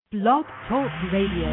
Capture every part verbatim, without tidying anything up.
Blog Talk Radio.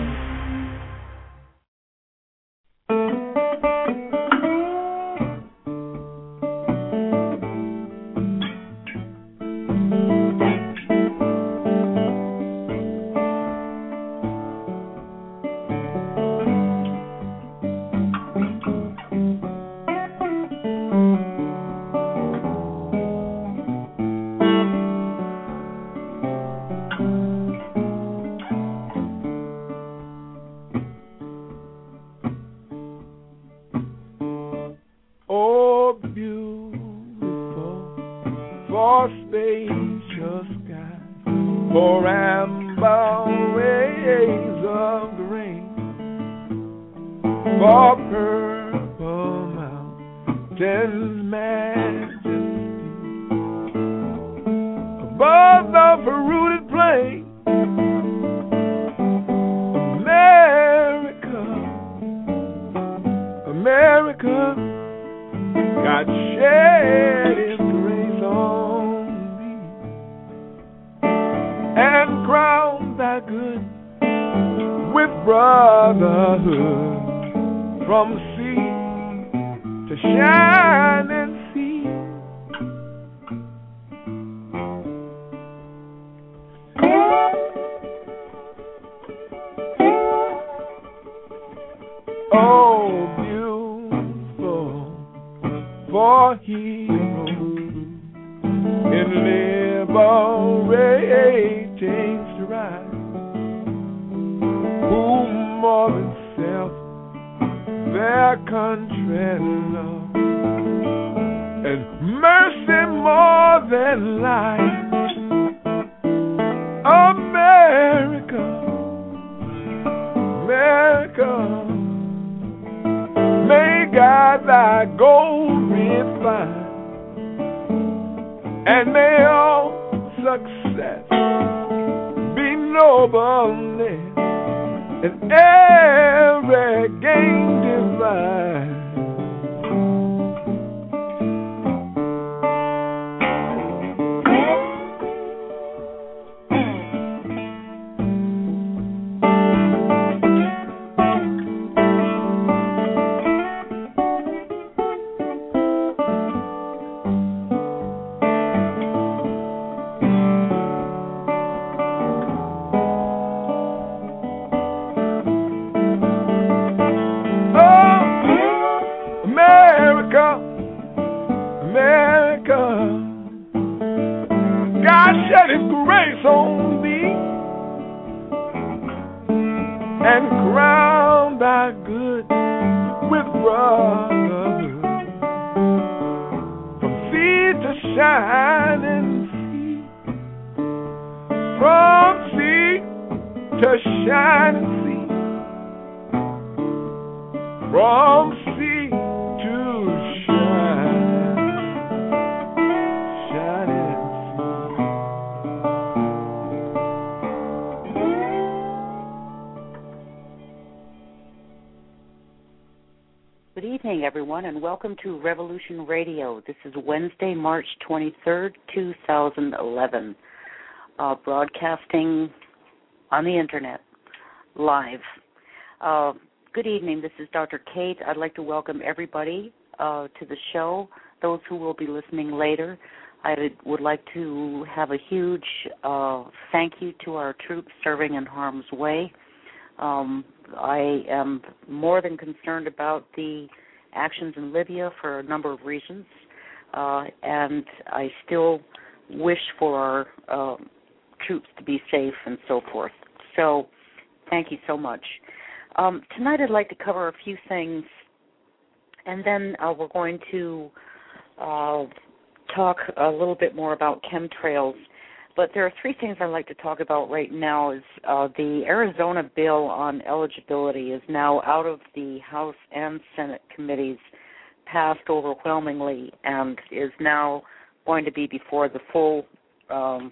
And welcome to Revolution Radio. This is Wednesday, March twenty-third, two thousand eleven, uh, broadcasting on the Internet, live. Uh, good evening. This is Doctor Kate. I'd like to welcome everybody uh, to the show, those who will be listening later. I would like to have a huge uh, thank you to our troops serving in harm's way. Um, I am more than concerned about the actions in Libya for a number of reasons, uh, and I still wish for our uh, troops to be safe and so forth. So thank you so much. Um, tonight I'd like to cover a few things, and then uh, we're going to uh, talk a little bit more about chemtrails. But there are three things I'd like to talk about right now. Is uh, the Arizona bill on eligibility is now out of the House and Senate committees, passed overwhelmingly, and is now going to be before the full um,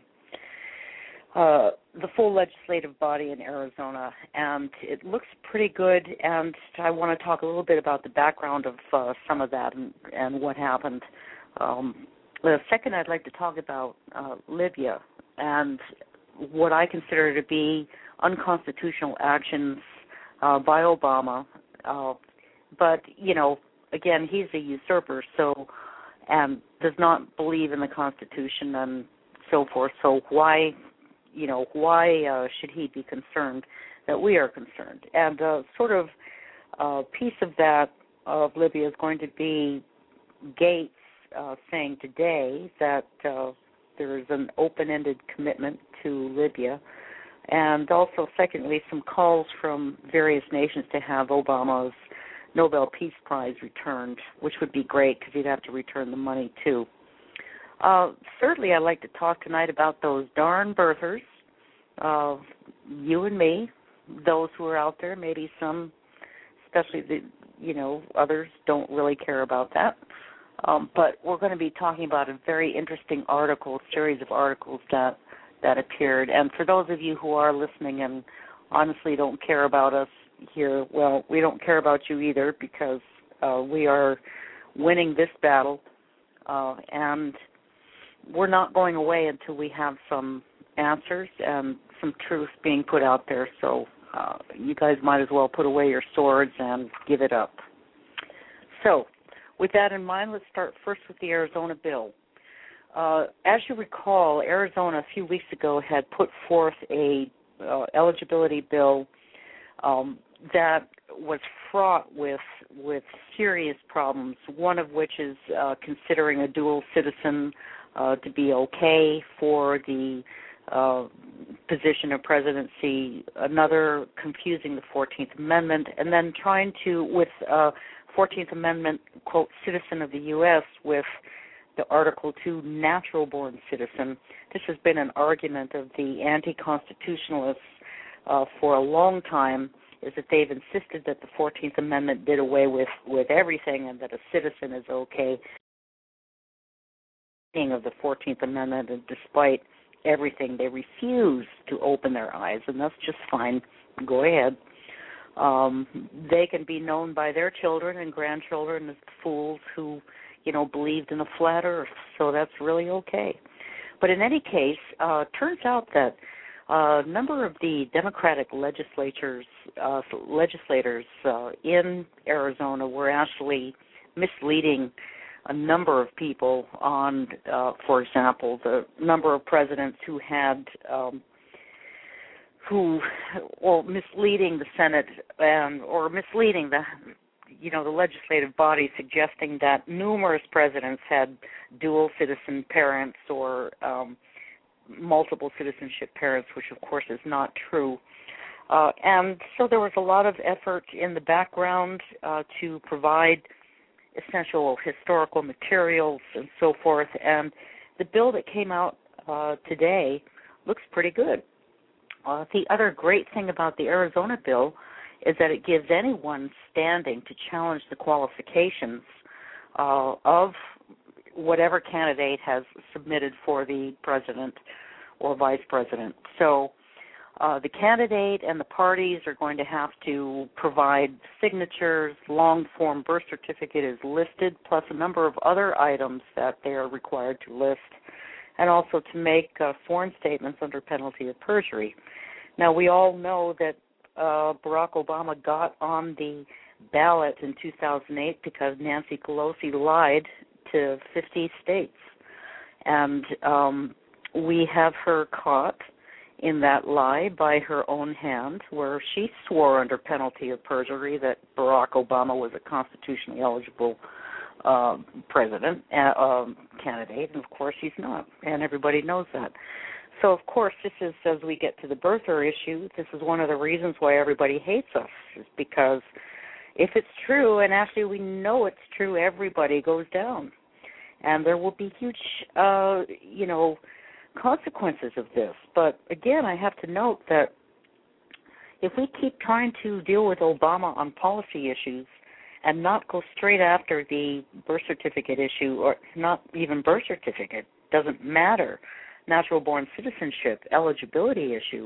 uh, the full legislative body in Arizona. And it looks pretty good, and I want to talk a little bit about the background of uh, some of that and, and what happened. Um, the second, I'd like to talk about uh, Libya and what I consider to be unconstitutional actions uh, by Obama. Uh, but, you know, again, he's a usurper, so, and does not believe in the Constitution and so forth. So why, you know, why uh, should he be concerned that we are concerned? And uh, sort of a piece of that of Libya is going to be Gates uh, saying today that uh, there is an open-ended commitment to Libya, and also, secondly, some calls from various nations to have Obama's Nobel Peace Prize returned, which would be great because he'd have to return the money too. Uh, thirdly, I'd like to talk tonight about those darn birthers, uh, you and me, those who are out there, maybe some, especially the, you know, others don't really care about that. Um, but we're going to be talking about a very interesting article, series of articles that, that appeared. And for those of you who are listening and honestly don't care about us here, well, we don't care about you either because uh, we are winning this battle, uh, and we're not going away until we have some answers and some truth being put out there. So uh, you guys might as well put away your swords and give it up. So with that in mind, let's start first with the Arizona bill. Uh, as you recall, Arizona a few weeks ago had put forth a uh, eligibility bill um, that was fraught with with serious problems, one of which is uh, considering a dual citizen uh, to be okay for the uh, position of presidency, another confusing the fourteenth Amendment, and then trying to, with uh, fourteenth Amendment, quote, citizen of the U S with the Article two natural-born citizen. This has been an argument of the anti-constitutionalists uh, for a long time, is that they've insisted that the fourteenth Amendment did away with, with everything and that a citizen is okay. Of the fourteenth Amendment, and despite everything, they refuse to open their eyes, and that's just fine. Go ahead. Um, they can be known by their children and grandchildren as fools who, you know, believed in a flat earth, so that's really okay. But in any case, uh, turns out that a number of the Democratic legislatures, uh, legislators uh, in Arizona were actually misleading a number of people on, uh, for example, the number of presidents who had um, who, or misleading the Senate, um, or misleading the, you know, the legislative body, suggesting that numerous presidents had dual citizen parents or um, multiple citizenship parents, which of course is not true. Uh, and so there was a lot of effort in the background uh, to provide essential historical materials and so forth. And the bill that came out uh, today looks pretty good. Uh, the other great thing about the Arizona bill is that it gives anyone standing to challenge the qualifications uh, of whatever candidate has submitted for the president or vice president. So uh, the candidate and the parties are going to have to provide signatures, long-form birth certificate is listed, plus a number of other items that they are required to list, and also to make uh, sworn statements under penalty of perjury. Now, we all know that uh, Barack Obama got on the ballot in two thousand eight because Nancy Pelosi lied to fifty states. And um, we have her caught in that lie by her own hand, where she swore under penalty of perjury that Barack Obama was a constitutionally eligible uh, president, uh, um, candidate, and of course he's not, and everybody knows that. So, of course, this is, as we get to the birther issue, this is one of the reasons why everybody hates us, is because if it's true, and actually we know it's true, everybody goes down. And there will be huge, uh, you know, consequences of this. But, again, I have to note that if we keep trying to deal with Obama on policy issues and not go straight after the birth certificate issue, or not even birth certificate, doesn't matter, natural-born citizenship, eligibility issue,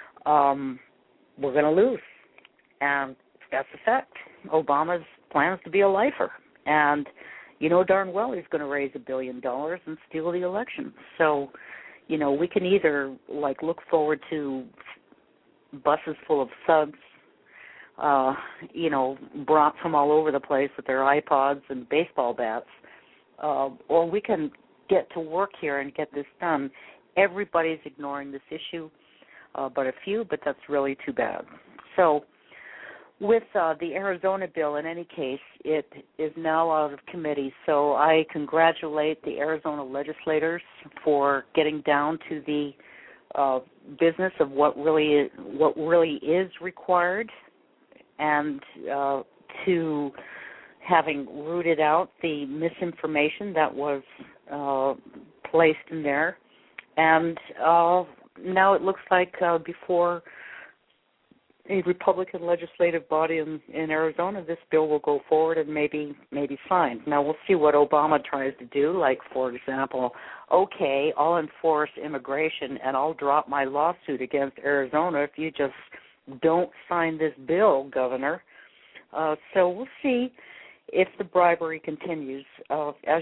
um, we're going to lose. And that's a fact. Obama's plans to be a lifer. And you know darn well he's going to raise a billion dollars and steal the election. So, you know, we can either, like, look forward to buses full of thugs, uh, you know, brought from all over the place with their iPods and baseball bats, uh, or we can get to work here and get this done. Everybody's ignoring this issue, uh, but a few, but that's really too bad. So with uh, the Arizona bill, in any case, it is now out of committee, so I congratulate the Arizona legislators for getting down to the uh, business of what really is, what really is required, and uh, to having rooted out the misinformation that was uh, placed in there. And uh, now it looks like uh, before a Republican legislative body in, in Arizona, this bill will go forward and maybe maybe signed. Now we'll see what Obama tries to do, like, for example, okay, I'll enforce immigration and I'll drop my lawsuit against Arizona if you just don't sign this bill, Governor. Uh, so we'll see if the bribery continues. Uh, as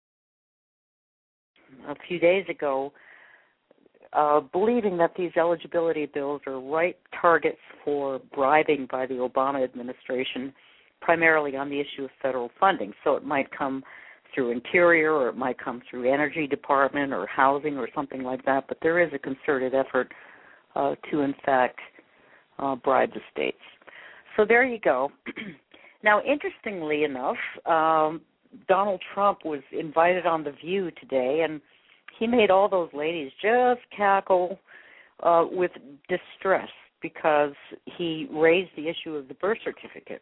a few days ago, Uh, believing that these eligibility bills are right targets for bribing by the Obama administration, primarily on the issue of federal funding. So it might come through Interior, or it might come through Energy Department or Housing or something like that, but there is a concerted effort uh, to, in fact, uh, bribe the states. So there you go. Now, interestingly enough, um, Donald Trump was invited on The View today, and he made all those ladies just cackle uh, with distress because he raised the issue of the birth certificate.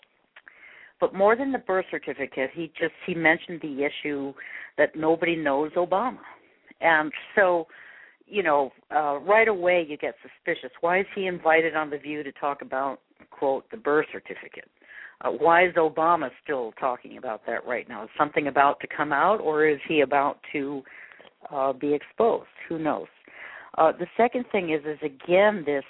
But more than the birth certificate, he just he mentioned the issue that nobody knows Obama. And so, you know, uh, right away you get suspicious. Why is he invited on The View to talk about, quote, the birth certificate? Uh, why is Obama still talking about that right now? Is something about to come out, or is he about to Uh, be exposed? Who knows? Uh, the second thing is, is again, this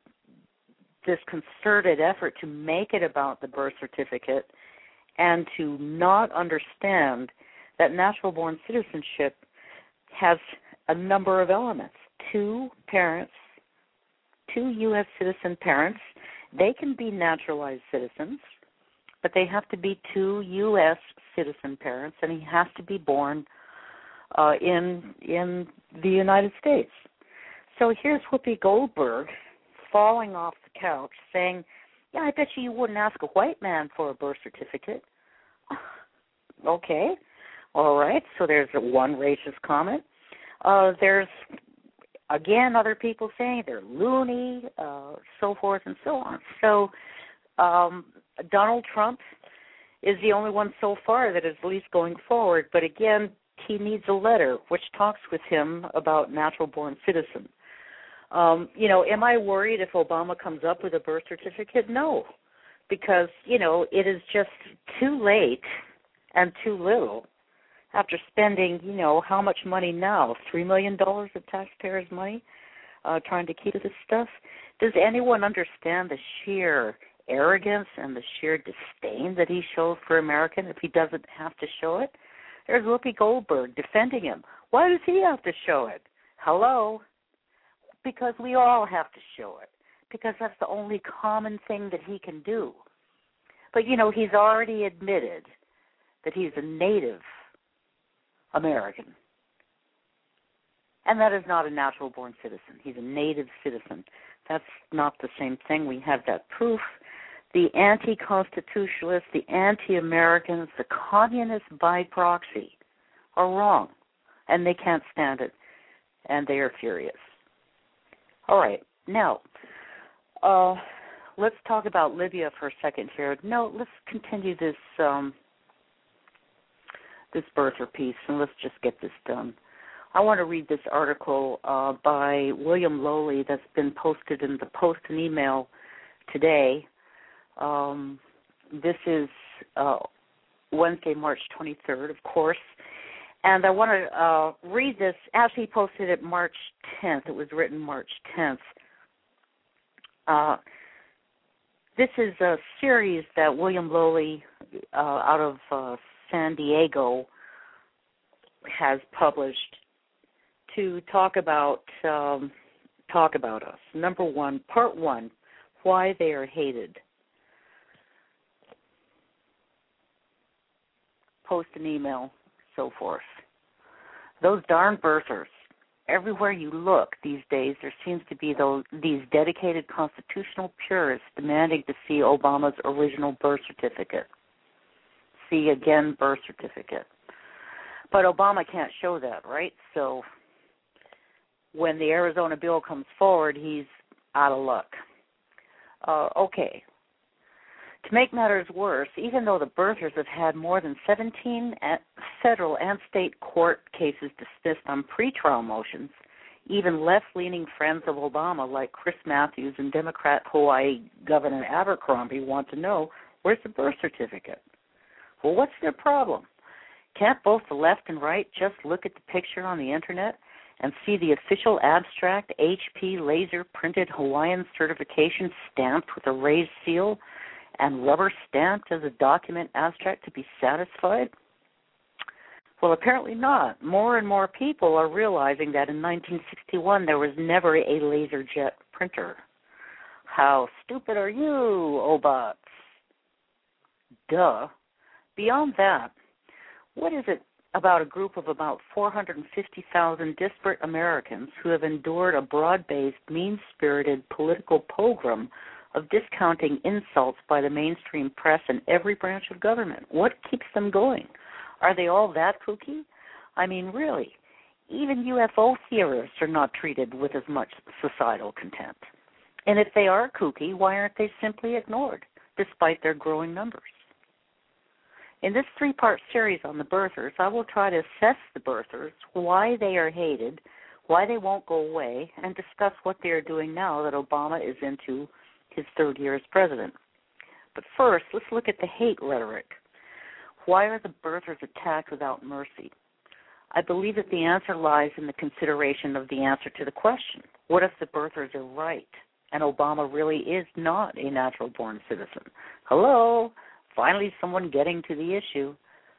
this concerted effort to make it about the birth certificate and to not understand that natural-born citizenship has a number of elements. Two parents, two U S citizen parents, they can be naturalized citizens, but they have to be two U S citizen parents, and he has to be born Uh, in in the United States. So here's Whoopi Goldberg falling off the couch saying, yeah, I bet you you wouldn't ask a white man for a birth certificate. Okay, all right, so there's one racist comment. Uh, there's, again, other people saying they're loony, uh, so forth and so on. So um, Donald Trump is the only one so far that is at least going forward, but again, he needs a letter which talks with him about natural-born citizen. Um, you know, am I worried if Obama comes up with a birth certificate? No, because, you know, it is just too late and too little after spending, you know, how much money now? Three million dollars of taxpayers' money uh, trying to keep this stuff? Does anyone understand the sheer arrogance and the sheer disdain that he shows for American if he doesn't have to show it? There's Whoopi Goldberg defending him. Why does he have to show it? Hello? Because we all have to show it. Because that's the only common thing that he can do. But, you know, he's already admitted that he's a native American. And that is not a natural-born citizen. He's a native citizen. That's not the same thing. We have that proof. The anti-constitutionalists, the anti-Americans, the communists by proxy are wrong, and they can't stand it, and they are furious. All right, now, uh, let's talk about Libya for a second here. No, let's continue this um, this birther piece, and let's just get this done. I want to read this article uh, by William Lowley that's been posted in the Post and Email today. Um, this is uh, Wednesday, March twenty-third, of course, and I want to uh, read this. Actually, he posted it March tenth. It was written March tenth. Uh, this is a series that William Lowley, uh, out of uh, San Diego, has published to talk about um, talk about us. Number one, part one, why they are hated. Post an email, so forth. Those darn birthers. Everywhere you look these days, there seems to be those these dedicated constitutional purists demanding to see Obama's original birth certificate. See again, birth certificate. But Obama can't show that, right? So when the Arizona bill comes forward, he's out of luck. Uh, okay. To make matters worse, even though the birthers have had more than seventeen federal and state court cases dismissed on pretrial motions, even left-leaning friends of Obama like Chris Matthews and Democrat Hawaii Governor Abercrombie want to know, where's the birth certificate? Well, what's their problem? Can't both the left and right just look at the picture on the Internet and see the official abstract H P laser-printed Hawaiian certification stamped with a raised seal and rubber stamped as a document abstract to be satisfied? Well, apparently not. More and more people are realizing that in nineteen sixty-one there was never a LaserJet printer. How stupid are you, Obots? Duh. Beyond that, what is it about a group of about four hundred fifty thousand disparate Americans who have endured a broad-based, mean-spirited political pogrom of discounting insults by the mainstream press and every branch of government? What keeps them going? Are they all that kooky? I mean, really, even U F O theorists are not treated with as much societal contempt. And if they are kooky, why aren't they simply ignored, despite their growing numbers? In this three-part series on the birthers, I will try to assess the birthers, why they are hated, why they won't go away, and discuss what they are doing now that Obama is into his third year as president. But first, let's look at the hate rhetoric. Why are the birthers attacked without mercy? I believe that the answer lies in the consideration of the answer to the question. What if the birthers are right and Obama really is not a natural-born citizen? Hello? Finally someone getting to the issue.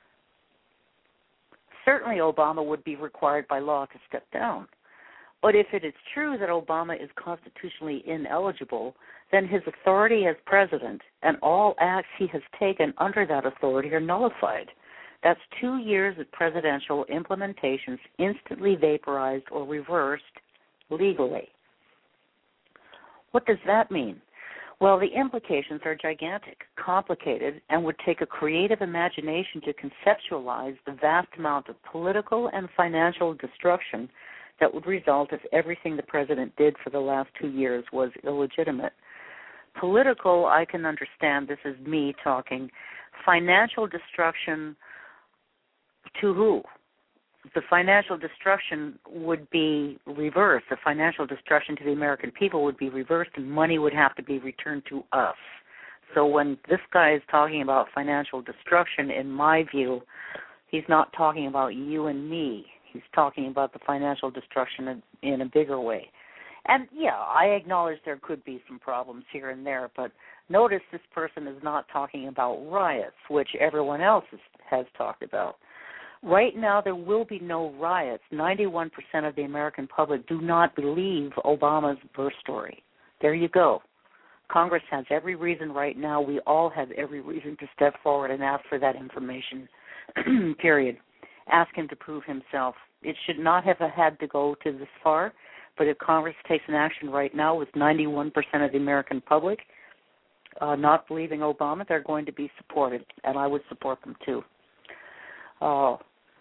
Certainly Obama would be required by law to step down. But if it is true that Obama is constitutionally ineligible, then his authority as president and all acts he has taken under that authority are nullified. That's two years of presidential implementations instantly vaporized or reversed legally. What does that mean? Well, the implications are gigantic, complicated, and would take a creative imagination to conceptualize the vast amount of political and financial destruction that would result if everything the president did for the last two years was illegitimate. Political, I can understand. This is me talking. Financial destruction to who? The financial destruction would be reversed. The financial destruction to the American people would be reversed, and money would have to be returned to us. So when this guy is talking about financial destruction, in my view, he's not talking about you and me. He's talking about the financial destruction in, in a bigger way. And, yeah, I acknowledge there could be some problems here and there, but notice this person is not talking about riots, which everyone else is, has talked about. Right now, there will be no riots. ninety-one percent of the American public do not believe Obama's birth story. There you go. Congress has every reason right now. We all have every reason to step forward and ask for that information, period. Ask him to prove himself. It should not have had to go to this far, but if Congress takes an action right now with ninety-one percent of the American public uh, not believing Obama, they're going to be supported, and I would support them too. Uh,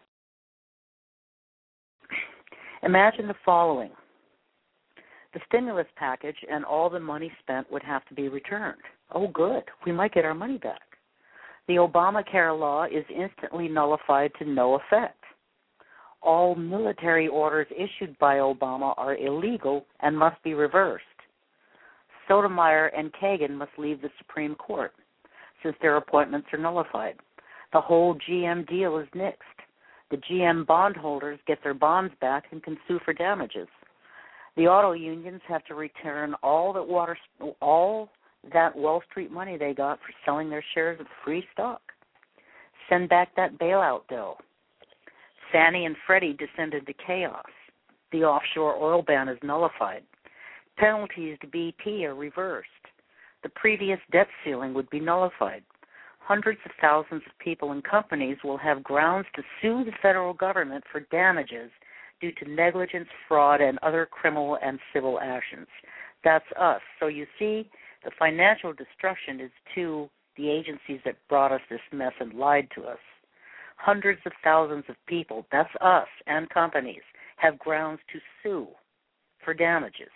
imagine the following. The stimulus package and all the money spent would have to be returned. Oh, good. We might get our money back. The Obamacare law is instantly nullified to no effect. All military orders issued by Obama are illegal and must be reversed. Sotomayor and Kagan must leave the Supreme Court since their appointments are nullified. The whole G M deal is nixed. The G M bondholders get their bonds back and can sue for damages. The auto unions have to return all that water, all that Wall Street money they got for selling their shares of free stock. Send back that bailout bill. Fannie and Freddie descend into chaos. The offshore oil ban is nullified. Penalties to B P are reversed. The previous debt ceiling would be nullified. Hundreds of thousands of people and companies will have grounds to sue the federal government for damages due to negligence, fraud, and other criminal and civil actions. That's us. So you see, the financial destruction is to the agencies that brought us this mess and lied to us. Hundreds of thousands of people, that's us, and companies, have grounds to sue for damages.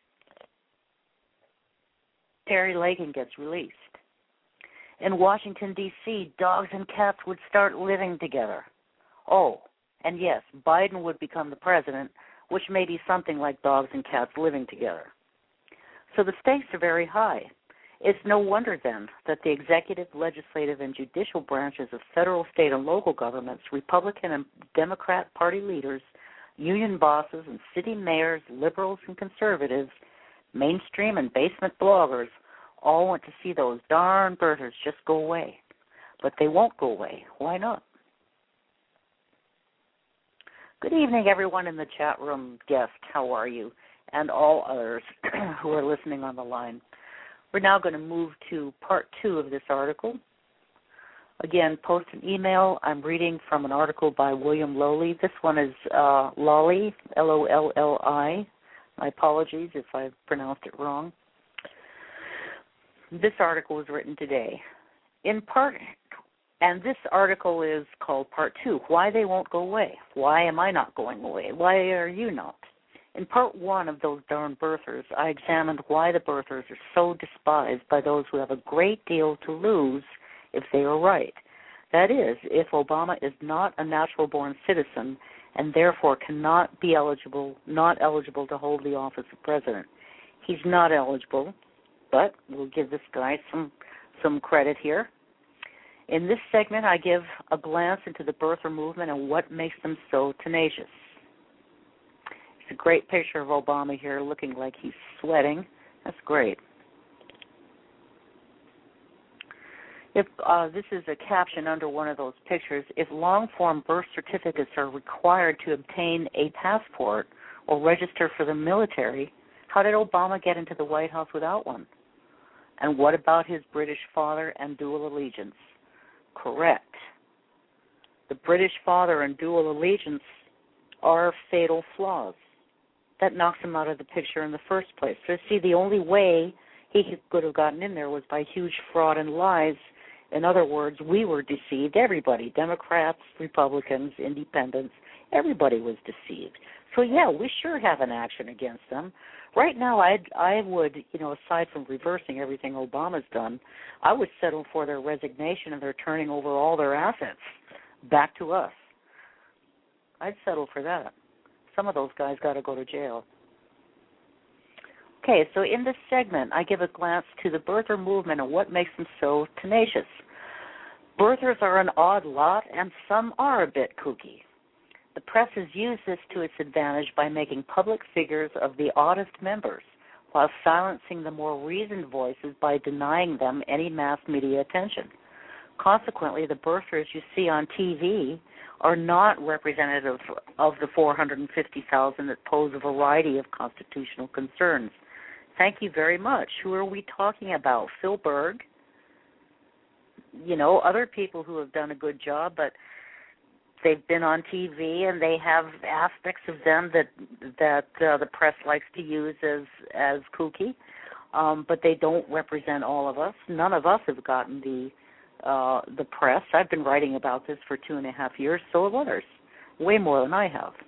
Terry Lakin gets released. In Washington, D C, dogs and cats would start living together. Oh, and yes, Biden would become the president, which may be something like dogs and cats living together. So the stakes are very high. It's no wonder, then, that the executive, legislative, and judicial branches of federal, state, and local governments, Republican and Democrat Party leaders, union bosses and city mayors, liberals and conservatives, mainstream and basement bloggers all want to see those darn birthers just go away. But they won't go away. Why not? Good evening, everyone in the chat room, guest. How are you? And all others who are listening on the line. We're now going to move to part two of this article. Again, post an email. I'm reading from an article by William Lowly. This one is uh, Lolly, L O L L I. My apologies if I've pronounced it wrong. This article was written today. In part, and this article is called Part Two, Why They Won't Go Away. Why am I not going away? Why are you not? In Part One of Those Darn Birthers, I examined why the birthers are so despised by those who have a great deal to lose if they are right. That is, if Obama is not a natural-born citizen and therefore cannot be eligible, not eligible to hold the office of president. He's not eligible, but we'll give this guy some some credit here. In this segment, I give a glance into the birther movement and what makes them so tenacious. It's a great picture of Obama here looking like he's sweating. That's great. If uh, this is a caption under one of those pictures, if long-form birth certificates are required to obtain a passport or register for the military, how did Obama get into the White House without one? And what about his British father and dual allegiance? Correct. The British father and dual allegiance are fatal flaws. That knocks him out of the picture in the first place. So, see, the only way he could have gotten in there was by huge fraud and lies. In other words, we were deceived. Everybody, Democrats, Republicans, independents, everybody was deceived. So, yeah, we sure have an action against them. Right now, I'd, I would, you know, aside from reversing everything Obama's done, I would settle for their resignation and their turning over all their assets back to us. I'd settle for that. Some of those guys got to go to jail. Okay, so in this segment, I give a glance to the birther movement and what makes them so tenacious. Birthers are an odd lot, and some are a bit kooky. The press has used this to its advantage by making public figures of the oddest members, while silencing the more reasoned voices by denying them any mass media attention. Consequently, the birthers you see on T V are not representative of the four hundred fifty thousand that pose a variety of constitutional concerns. Thank you very much. Who are we talking about? Phil Berg? You know, other people who have done a good job, but they've been on T V and they have aspects of them that that uh, the press likes to use as as kooky, um, but they don't represent all of us. None of us have gotten the uh, the press. I've been writing about this for two and a half years. So have others, way more than I have.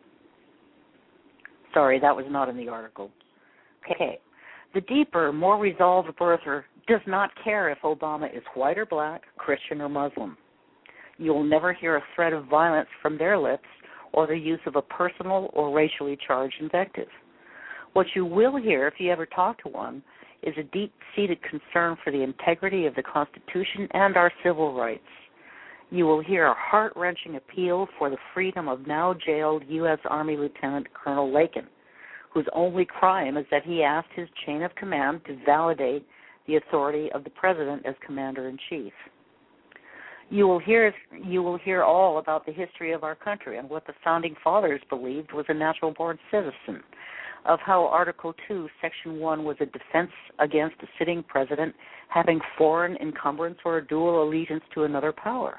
Sorry, that was not in the article. Okay. The deeper, more resolved birther does not care if Obama is white or black, Christian or Muslim. You'll never hear a threat of violence from their lips or the use of a personal or racially charged invective. What you will hear, if you ever talk to one, is a deep-seated concern for the integrity of the Constitution and our civil rights. You will hear a heart-wrenching appeal for the freedom of now-jailed U S Army Lieutenant Colonel Lakin, whose only crime is that he asked his chain of command to validate the authority of the President as Commander-in-Chief. You will hear you will hear all about the history of our country and what the Founding Fathers believed was a natural-born citizen. of how Article two, Section one was a defense against a sitting president having foreign encumbrance or a dual allegiance to another power.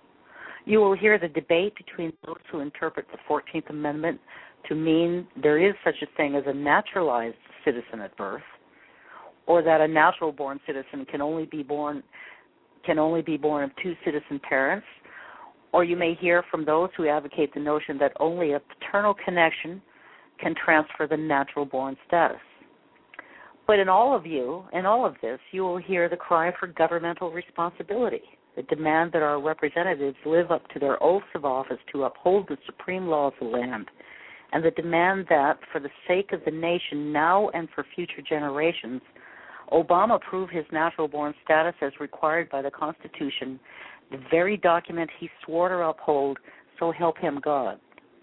You will hear the debate between those who interpret the fourteenth Amendment to mean there is such a thing as a naturalized citizen at birth, or that a natural-born citizen can only be born can only be born of two citizen parents, or you may hear from those who advocate the notion that only a paternal connection can transfer the natural-born status. But in all of you, in all of this, you will hear the cry for governmental responsibility, the demand that our representatives live up to their oaths of office to uphold the supreme law of the land, and the demand that, for the sake of the nation now and for future generations, Obama prove his natural-born status as required by the Constitution, the very document he swore to uphold, so help him God.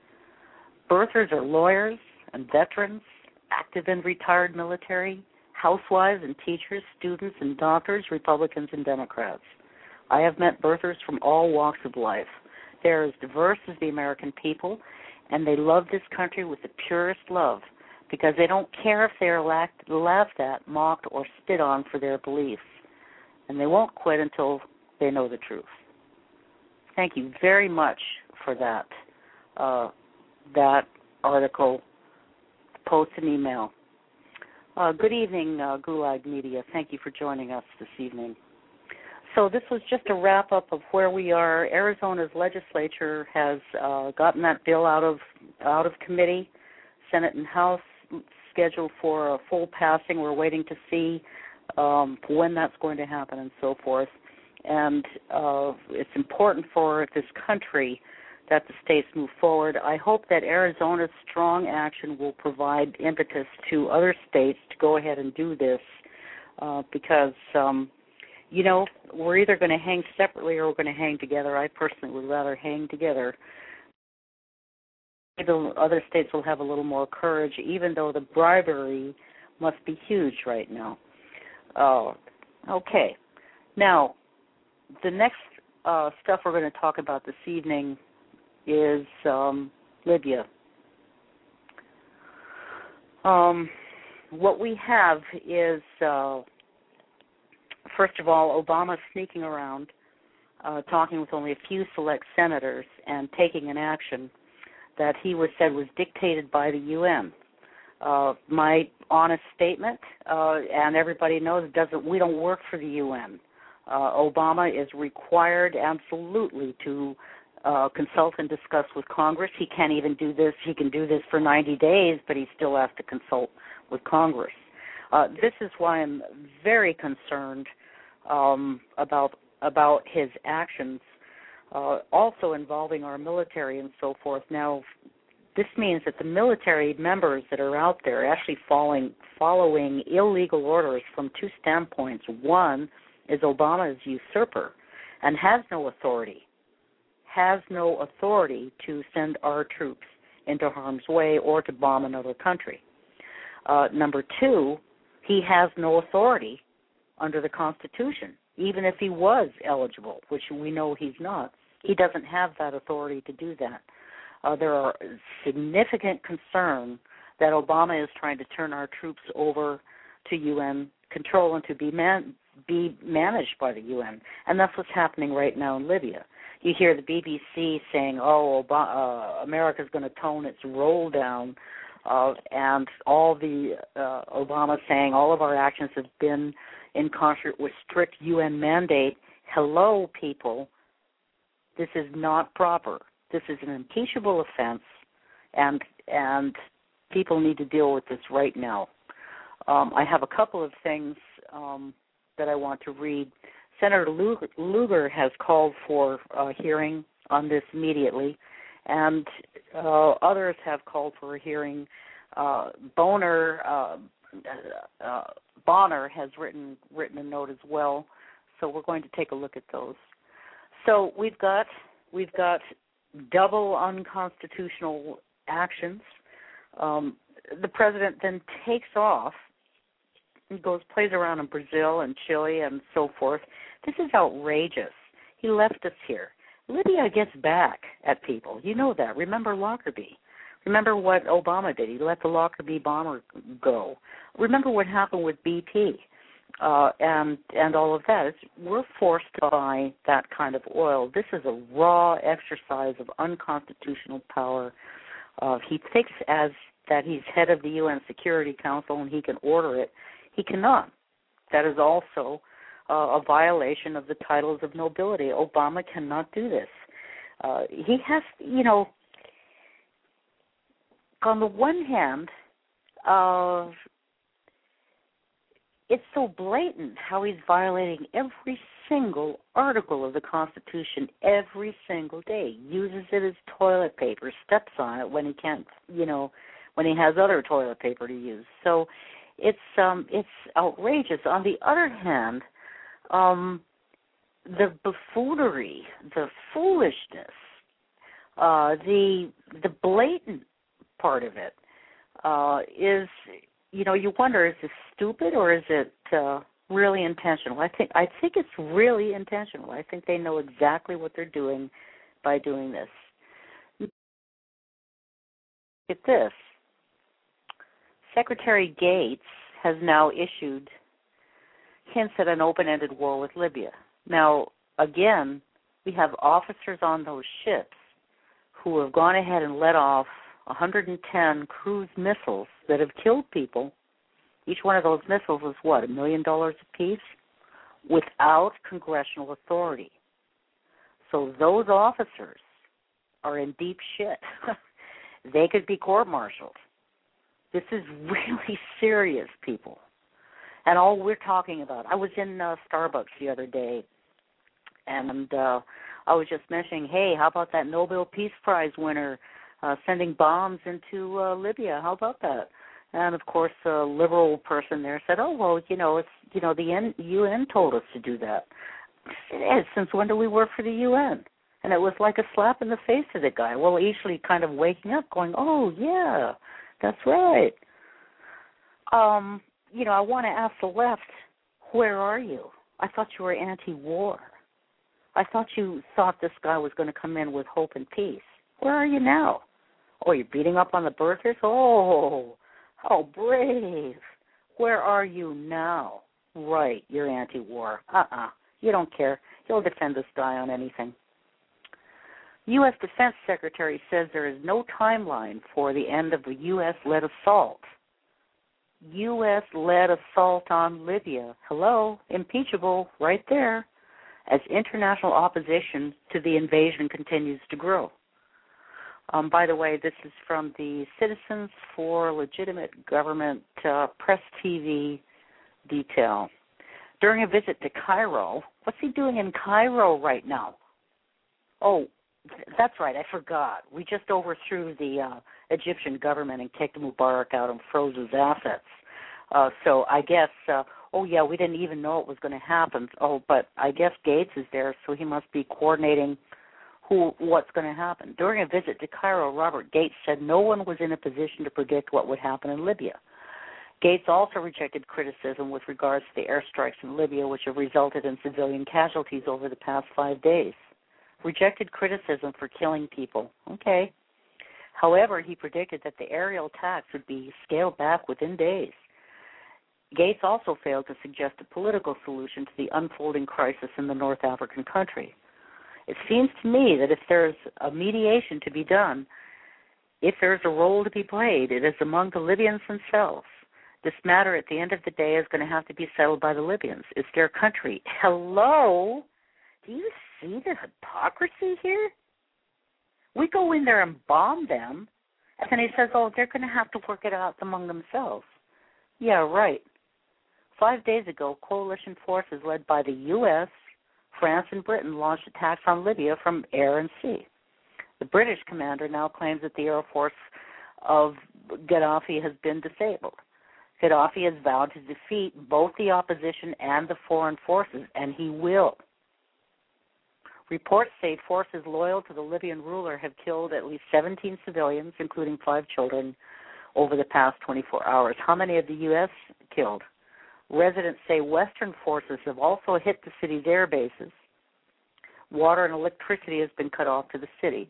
Birthers are lawyers and veterans, active and retired military, housewives and teachers, students and doctors, Republicans and Democrats. I have met birthers from all walks of life. They are as diverse as the American people, and they love this country with the purest love, because they don't care if they are laughed at, mocked, or spit on for their beliefs. And they won't quit until they know the truth. Thank you very much for that, uh, that article, post and email. Uh, good evening, uh, Gulag Media. Thank you for joining us this evening. So this was just a wrap-up of where we are. Arizona's legislature has uh, gotten that bill out of out of committee, Senate and House, scheduled for a full passing. We're waiting to see um, when that's going to happen and so forth. And uh, it's important for this country that the states move forward. I hope that Arizona's strong action will provide impetus to other states to go ahead and do this uh, because, um, you know, we're either going to hang separately or we're going to hang together. I personally would rather hang together. The other states will have a little more courage, even though the bribery must be huge right now. Uh, okay. Now, the next uh, stuff we're going to talk about this evening is um, Libya. Um, what we have is, uh, first of all, Obama sneaking around, uh, talking with only a few select senators and taking an action that he was said was dictated by the U N. Uh, my honest statement, uh, and everybody knows it doesn't. We don't work for the U N. Uh, Obama is required absolutely to uh, consult and discuss with Congress. He can't even do this. He can do this for ninety days, but he still has to consult with Congress. Uh, this is why I'm very concerned um, about about his actions. Uh, also involving our military and so forth. Now, this means that the military members that are out there are actually following, following illegal orders from two standpoints. One is Obama is usurper and has no authority, has no authority to send our troops into harm's way or to bomb another country. Uh, number two, he has no authority under the Constitution. Even if he was eligible, which we know he's not, he doesn't have that authority to do that. Uh, there are significant concern that Obama is trying to turn our troops over to U N control and to be man, be managed by the U N, and that's what's happening right now in Libya. You hear the B B C saying, "Oh, Obama, uh, America's going to tone its roll down," uh, and all the uh, Obama saying all of our actions have been in concert with strict U N mandate. Hello, people. This is not proper. This is an impeachable offense, and and people need to deal with this right now. Um, I have a couple of things um, that I want to read. Senator Lugar, Lugar has called for a hearing on this immediately, and uh, others have called for a hearing. Uh, Boner, uh, uh, Bonner has written written a note as well, so we're going to take a look at those. So we've got we've got double unconstitutional actions. Um, the president then takes off and goes plays around in Brazil and Chile and so forth. This is outrageous. He left us here. Libya gets back at people. You know that. Remember Lockerbie. Remember what Obama did. He let the Lockerbie bomber go. Remember what happened with B P uh, and and all of that. It's, we're forced to buy that kind of oil. This is a raw exercise of unconstitutional power. Uh, he thinks as that he's head of the U N Security Council and he can order it. He cannot. That is also uh, a violation of the titles of nobility. Obama cannot do this. Uh, he has, you know, on the one hand, uh, it's so blatant how he's violating every single article of the Constitution every single day, uses it as toilet paper, steps on it when he can't, you know, when he has other toilet paper to use. So it's um, it's outrageous. On the other hand, um, the buffoonery, the foolishness, uh, the the blatant part of it uh, is, you know, you wonder, is this stupid or is it uh, really intentional? I think I think it's really intentional. I think they know exactly what they're doing by doing this. Look at this. Secretary Gates has now issued hints at an open-ended war with Libya. Now, again, we have officers on those ships who have gone ahead and let off one hundred ten cruise missiles that have killed people. Each one of those missiles is what, a million dollars apiece? Without congressional authority. So those officers are in deep shit. They could be court-martialed. This is really serious, people. And all we're talking about, I was in uh, Starbucks the other day, and uh, I was just mentioning, hey, how about that Nobel Peace Prize winner uh, sending bombs into uh, Libya? How about that? And of course, a liberal person there said, "Oh well, you know, it's you know the U N told us to do that." It is. Since when do we work for the U N? And it was like a slap in the face to the guy. Well, actually, kind of waking up, going, "Oh yeah, that's right." Um, you know, I want to ask the left, where are you? I thought you were anti-war. I thought you thought this guy was going to come in with hope and peace. Where are you now? Oh, you're beating up on the birthers? Oh, how brave. Where are you now? Right, you're anti-war. Uh-uh. You don't care. You'll defend this guy on anything. U S Defense Secretary says there is no timeline for the end of the U S-led assault. U S-led assault on Libya. Hello, impeachable right there, as international opposition to the invasion continues to grow. Um, by the way, this is from the Citizens for Legitimate Government uh, Press T V detail. During a visit to Cairo, what's he doing in Cairo right now? Oh, that's right, I forgot. We just overthrew the uh, Egyptian government and kicked Mubarak out and froze his assets. Uh, so I guess, uh, oh yeah, we didn't even know it was going to happen. Oh, but I guess Gates is there, so he must be coordinating who what's going to happen. During a visit to Cairo, Robert Gates said no one was in a position to predict what would happen in Libya. Gates also rejected criticism with regards to the airstrikes in Libya, which have resulted in civilian casualties over the past five days. Rejected criticism for killing people. Okay. However, he predicted that the aerial attacks would be scaled back within days. Gates also failed to suggest a political solution to the unfolding crisis in the North African country. It seems to me that if there's a mediation to be done, if there's a role to be played, it is among the Libyans themselves. This matter, at the end of the day, is going to have to be settled by the Libyans. It's their country. Hello? Do you see the hypocrisy here? We go in there and bomb them, and then he says, oh, they're going to have to work it out among themselves. Yeah, right. Five days ago, coalition forces led by the U S, France, and Britain launched attacks on Libya from air and sea. The British commander now claims that the air force of Gaddafi has been disabled. Gaddafi has vowed to defeat both the opposition and the foreign forces, and he will. Reports say forces loyal to the Libyan ruler have killed at least seventeen civilians, including five children, over the past twenty-four hours. How many of the U S killed? Residents say Western forces have also hit the city's air bases. Water and electricity has been cut off to the city.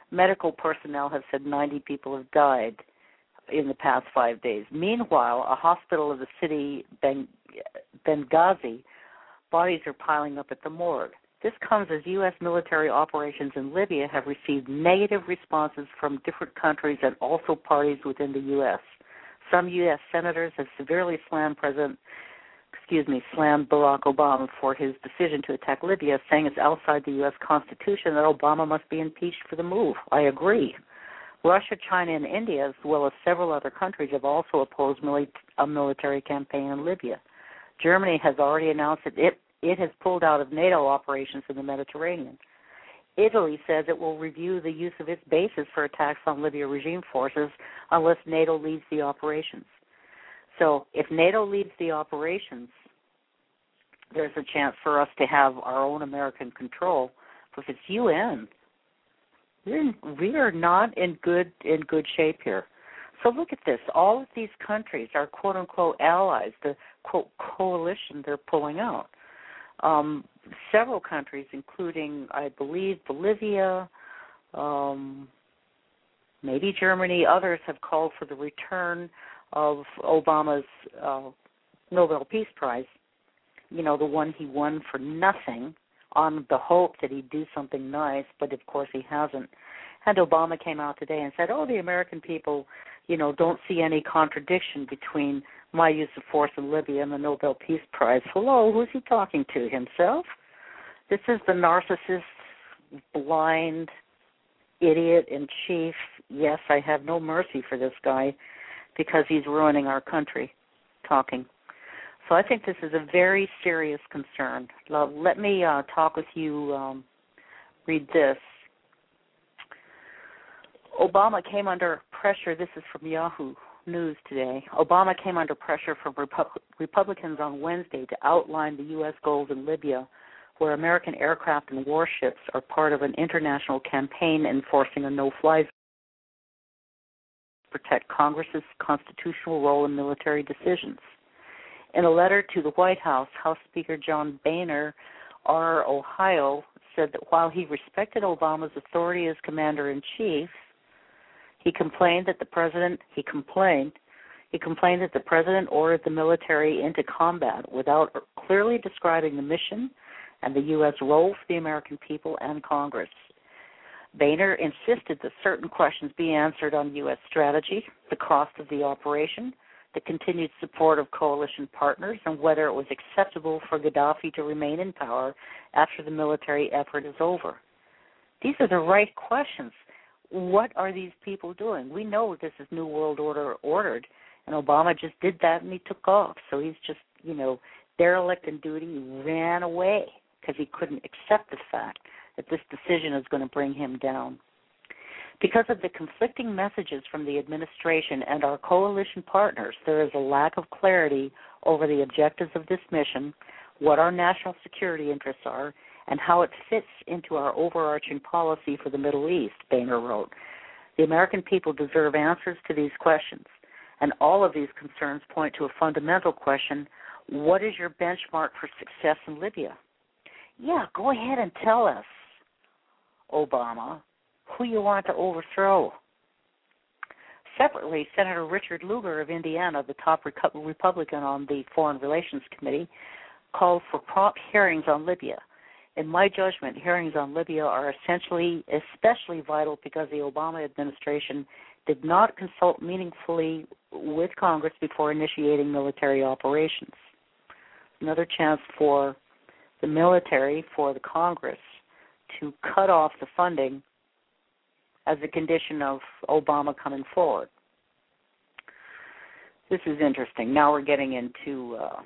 Medical personnel have said ninety people have died in the past five days. Meanwhile, a hospital of the city, Ben- Benghazi, bodies are piling up at the morgue. This comes as U S military operations in Libya have received negative responses from different countries and also parties within the U S. Some U S senators have severely slammed President, excuse me, slammed Barack Obama for his decision to attack Libya, saying it's outside the U S Constitution that Obama must be impeached for the move. I agree. Russia, China, and India, as well as several other countries, have also opposed mili- a military campaign in Libya. Germany has already announced that it, it has pulled out of NATO operations in the Mediterranean. Italy says it will review the use of its bases for attacks on Libya regime forces unless NATO leads the operations. So if NATO leads the operations, there's a chance for us to have our own American control. But if it's U N, we're in, we are not in good in good shape here. So look at this. All of these countries are quote-unquote allies, the quote coalition they're pulling out. Um, several countries, including, I believe, Bolivia, um, maybe Germany, others have called for the return of Obama's uh, Nobel Peace Prize, you know, the one he won for nothing on the hope that he'd do something nice, but of course he hasn't. And Obama came out today and said, oh, the American people, you know, don't see any contradiction between my use of force in Libya and the Nobel Peace Prize. Hello, who's he talking to, himself? This is the narcissist, blind, idiot in chief. Yes, I have no mercy for this guy because he's ruining our country talking. So I think this is a very serious concern. Now, let me uh, talk with you, um, read this. Obama came under pressure. This is from Yahoo News today. Obama came under pressure from Repu- Republicans on Wednesday to outline the U S goals in Libya, where American aircraft and warships are part of an international campaign enforcing a no-fly zone to protect Congress's constitutional role in military decisions. In a letter to the White House, House Speaker John Boehner, R. Ohio, said that while he respected Obama's authority as commander-in-chief, he complained that the president, he complained, he complained that the president ordered the military into combat without clearly describing the mission and the U S role for the American people and Congress. Boehner insisted that certain questions be answered on U S strategy, the cost of the operation, the continued support of coalition partners, and whether it was acceptable for Gaddafi to remain in power after the military effort is over. These are the right questions. What are these people doing? We know this is New World Order ordered, and Obama just did that and he took off. So he's just, you know, derelict in duty. He ran away because he couldn't accept the fact that this decision is going to bring him down. Because of the conflicting messages from the administration and our coalition partners, there is a lack of clarity over the objectives of this mission, what our national security interests are, and how it fits into our overarching policy for the Middle East, Boehner wrote. The American people deserve answers to these questions, and all of these concerns point to a fundamental question: what is your benchmark for success in Libya? Yeah, go ahead and tell us, Obama, who you want to overthrow. Separately, Senator Richard Lugar of Indiana, the top Republican on the Foreign Relations Committee, called for prompt hearings on Libya. In my judgment, hearings on Libya are essentially, especially vital because the Obama administration did not consult meaningfully with Congress before initiating military operations. Another chance for the military, for the Congress, to cut off the funding as a condition of Obama coming forward. This is interesting. Now we're getting into uh,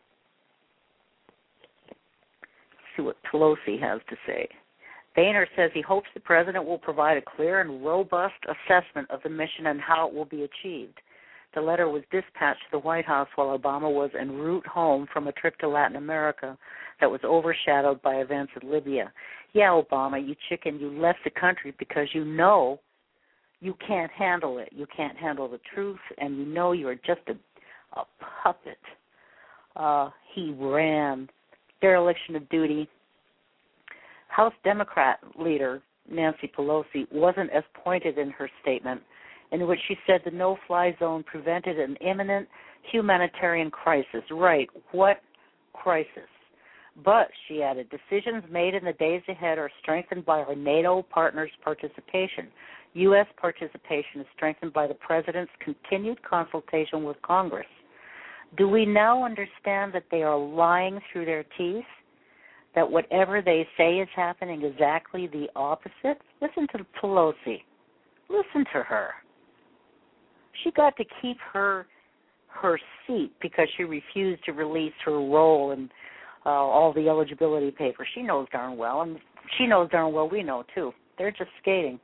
see what Pelosi has to say. Boehner says he hopes the president will provide a clear and robust assessment of the mission and how it will be achieved. The letter was dispatched to the White House while Obama was en route home from a trip to Latin America that was overshadowed by events in Libya. Yeah, Obama, you chicken, you left the country because you know you can't handle it. You can't handle the truth, and you know you're just a, a puppet. Uh, he ran. Dereliction of duty. House Democrat leader Nancy Pelosi, wasn't as pointed in her statement, in which she said the no-fly zone prevented an imminent humanitarian crisis. Right, what crisis? But, she added, decisions made in the days ahead are strengthened by our NATO partners' participation. U S participation is strengthened by the President's continued consultation with Congress. Do we now understand that they are lying through their teeth? That whatever they say is happening exactly the opposite? Listen to Pelosi. Listen to her. She got to keep her her seat because she refused to release her role in uh, all the eligibility papers. She knows darn well, and she knows darn well we know too. They're just skating.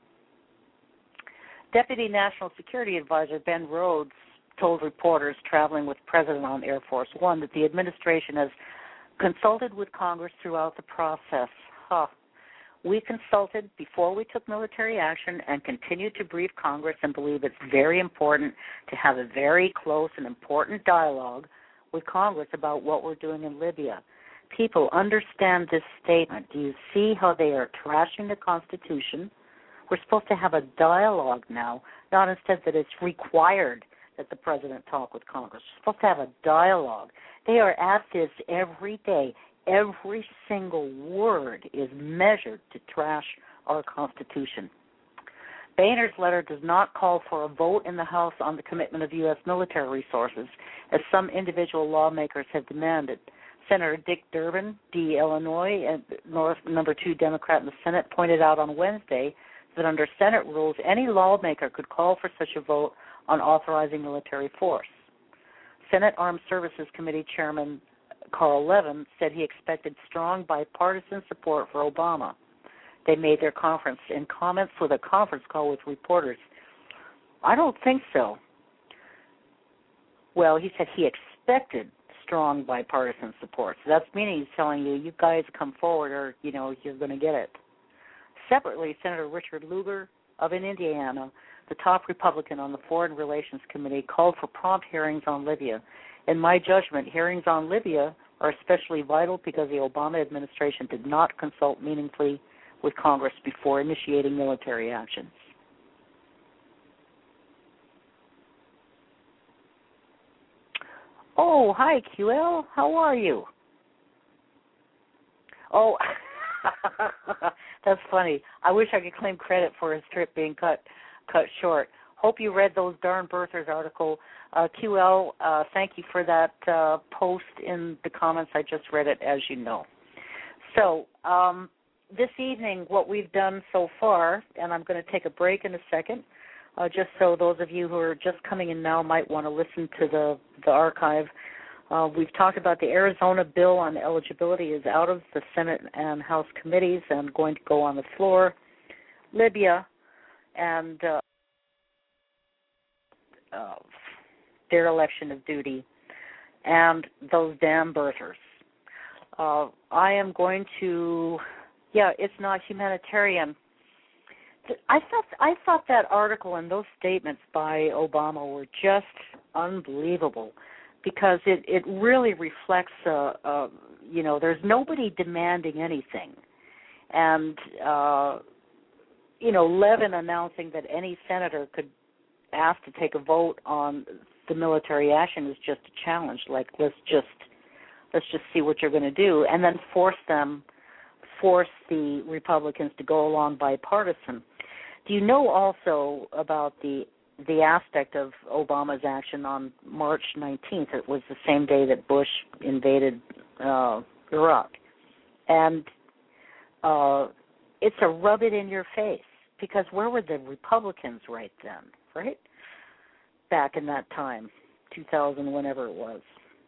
Deputy National Security Advisor Ben Rhodes told reporters traveling with the President on Air Force One that the administration has consulted with Congress throughout the process. Huh. We consulted before we took military action and continue to brief Congress and believe it's very important to have a very close and important dialogue with Congress about what we're doing in Libya. People, understand this statement. Do you see how they are trashing the Constitution? We're supposed to have a dialogue now, not instead that it's required that the President talk with Congress. We're supposed to have a dialogue. They are at this every day. Every single word is measured to trash our Constitution. Boehner's letter does not call for a vote in the House on the commitment of U S military resources, as some individual lawmakers have demanded. Senator Dick Durbin, D. Illinois, and North number two Democrat in the Senate, pointed out on Wednesday that under Senate rules, any lawmaker could call for such a vote on authorizing military force. Senate Armed Services Committee Chairman Carl Levin said he expected strong bipartisan support for Obama. They made their conference in comments with a conference call with reporters. I don't think so. Well, he said he expected strong bipartisan support. So that's meaning he's telling you, you guys come forward or, you know, you're going to get it. Separately, Senator Richard Lugar of Indiana, the top Republican on the Foreign Relations Committee, called for prompt hearings on Libya. In my judgment, hearings on Libya are especially vital because the Obama administration did not consult meaningfully with Congress before initiating military actions. Oh, hi, Q L. How are you? Oh, that's funny. I wish I could claim credit for his trip being cut cut short. Hope you read those darn birthers article. Uh, Q L, uh, thank you for that uh, post in the comments. I just read it, as you know. So um, this evening, what we've done so far, and I'm going to take a break in a second, uh, just so those of you who are just coming in now might want to listen to the, the archive. Uh, we've talked about the Arizona bill on eligibility is out of the Senate and House committees and going to go on the floor. Libya and uh, uh, dereliction of duty, and those damn birthers. Uh, I am going to, yeah, it's not humanitarian. I thought I thought that article and those statements by Obama were just unbelievable because it, it really reflects, uh, uh, you know, there's nobody demanding anything. And, uh, you know, Levin announcing that any senator could ask to take a vote on the military action is just a challenge. Like, let's just let's just see what you're going to do, and then force them, force the Republicans to go along bipartisan. Do you know also about the the aspect of Obama's action on March nineteenth? It was the same day that Bush invaded uh, Iraq, and uh, it's a rub it in your face because where were the Republicans right then, right? Back in that time, two thousand, whenever it was.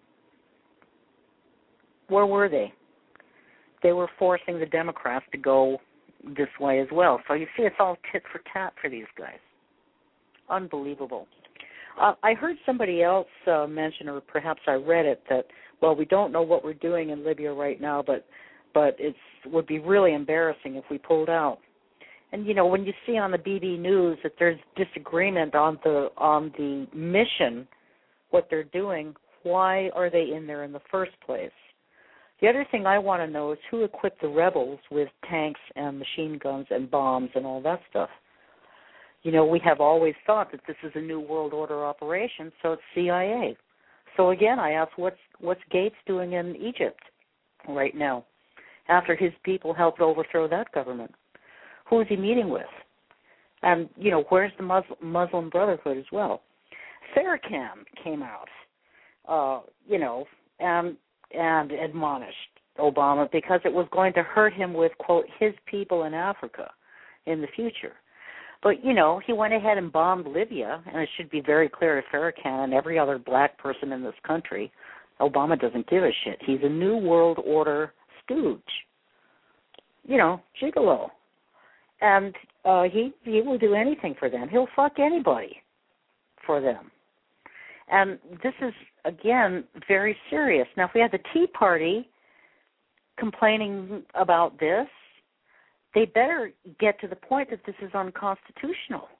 Where were they? They were forcing the Democrats to go this way as well. So you see, it's all tit for tat for these guys. Unbelievable. Uh, I heard somebody else uh, mention, or perhaps I read it, that, well, we don't know what we're doing in Libya right now, but but it would be really embarrassing if we pulled out. And, you know, when you see on the B B News that there's disagreement on the on the mission, what they're doing, why are they in there in the first place? The other thing I want to know is who equipped the rebels with tanks and machine guns and bombs and all that stuff. You know, we have always thought that this is a New World Order operation, so it's C I A. So again, I ask, what's what's Gates doing in Egypt right now after his people helped overthrow that government? Who is he meeting with? And, you know, where's the Muslim, Muslim Brotherhood as well? Farrakhan came out, uh, you know, and and admonished Obama because it was going to hurt him with, quote, his people in Africa in the future. But, you know, he went ahead and bombed Libya, and it should be very clear to Farrakhan and every other black person in this country, Obama doesn't give a shit. He's a New World Order stooge, you know, gigolo. And uh, he, he will do anything for them. He'll fuck anybody for them. And this is, again, very serious. Now, if we had the Tea Party complaining about this, they better get to the point that this is unconstitutional.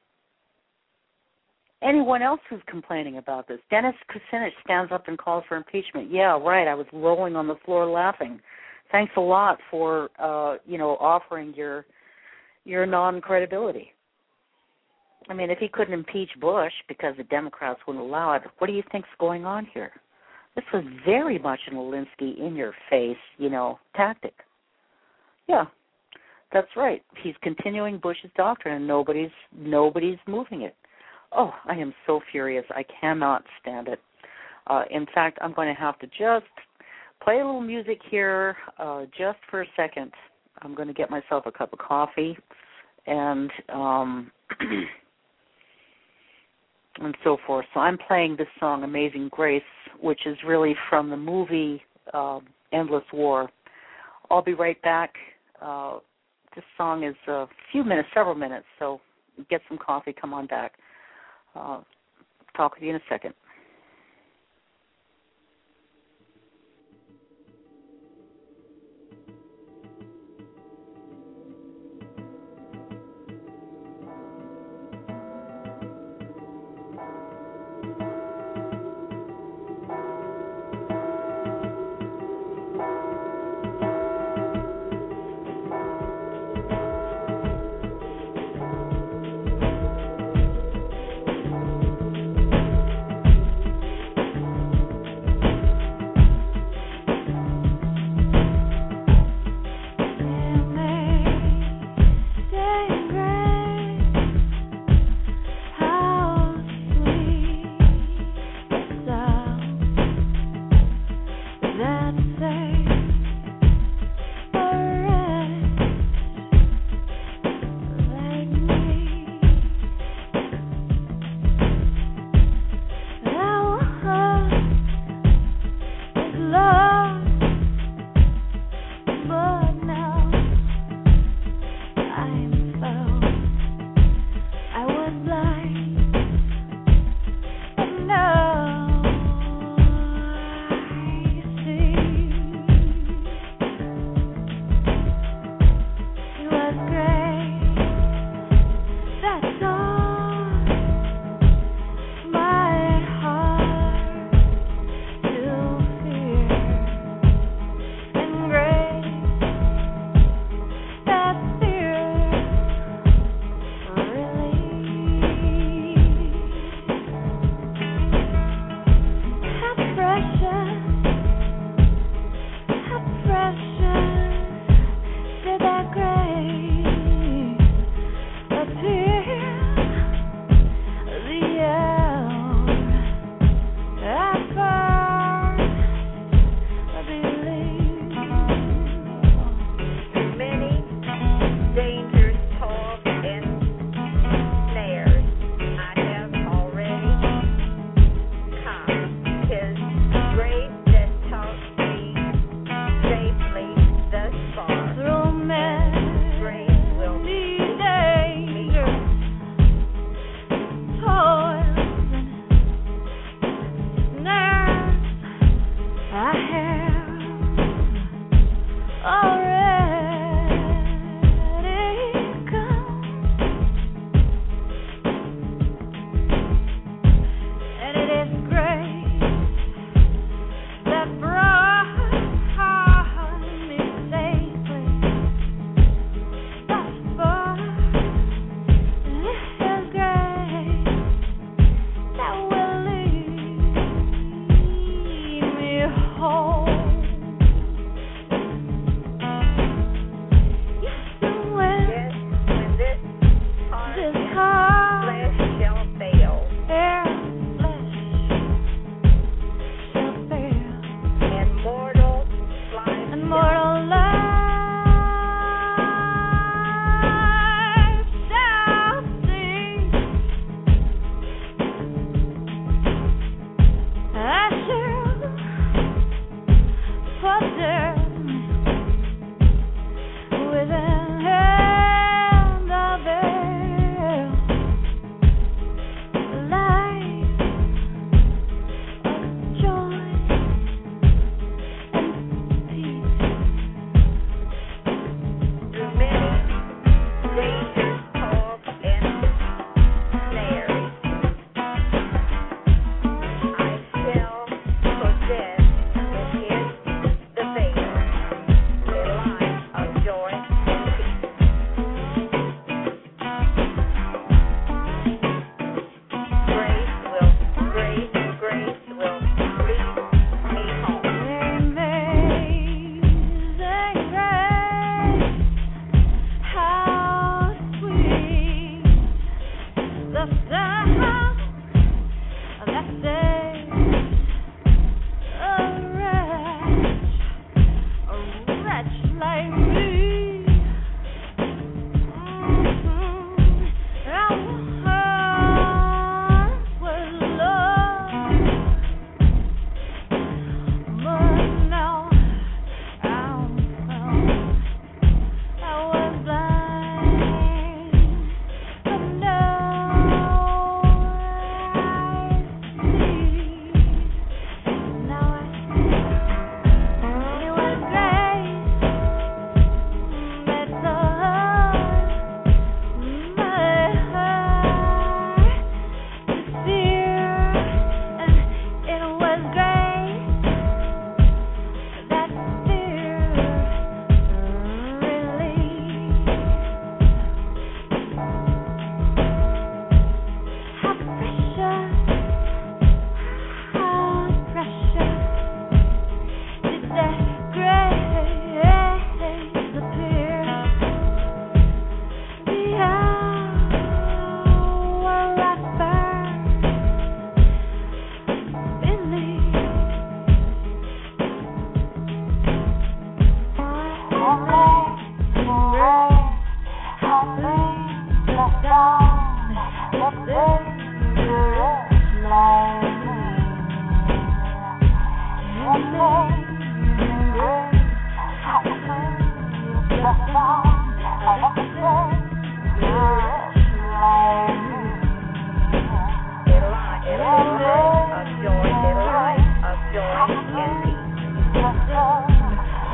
Anyone else who's complaining about this, Dennis Kucinich stands up and calls for impeachment. Yeah, right, I was rolling on the floor laughing. Thanks a lot for, uh, you know, offering your your non-credibility. I mean, if he couldn't impeach Bush because the Democrats wouldn't allow it, what do you think's going on here? This was very much an Alinsky in-your-face, you know, tactic. Yeah, that's right. He's continuing Bush's doctrine, and nobody's nobody's moving it. Oh, I am so furious. I cannot stand it. Uh, in fact, I'm going to have to just play a little music here uh, just for a second. I'm going to get myself a cup of coffee and um, and so forth. So I'm playing this song, Amazing Grace, which is really from the movie uh, Endless War. I'll be right back. Uh, this song is a few minutes, several minutes, so get some coffee, come on back. Uh, talk with you in a second.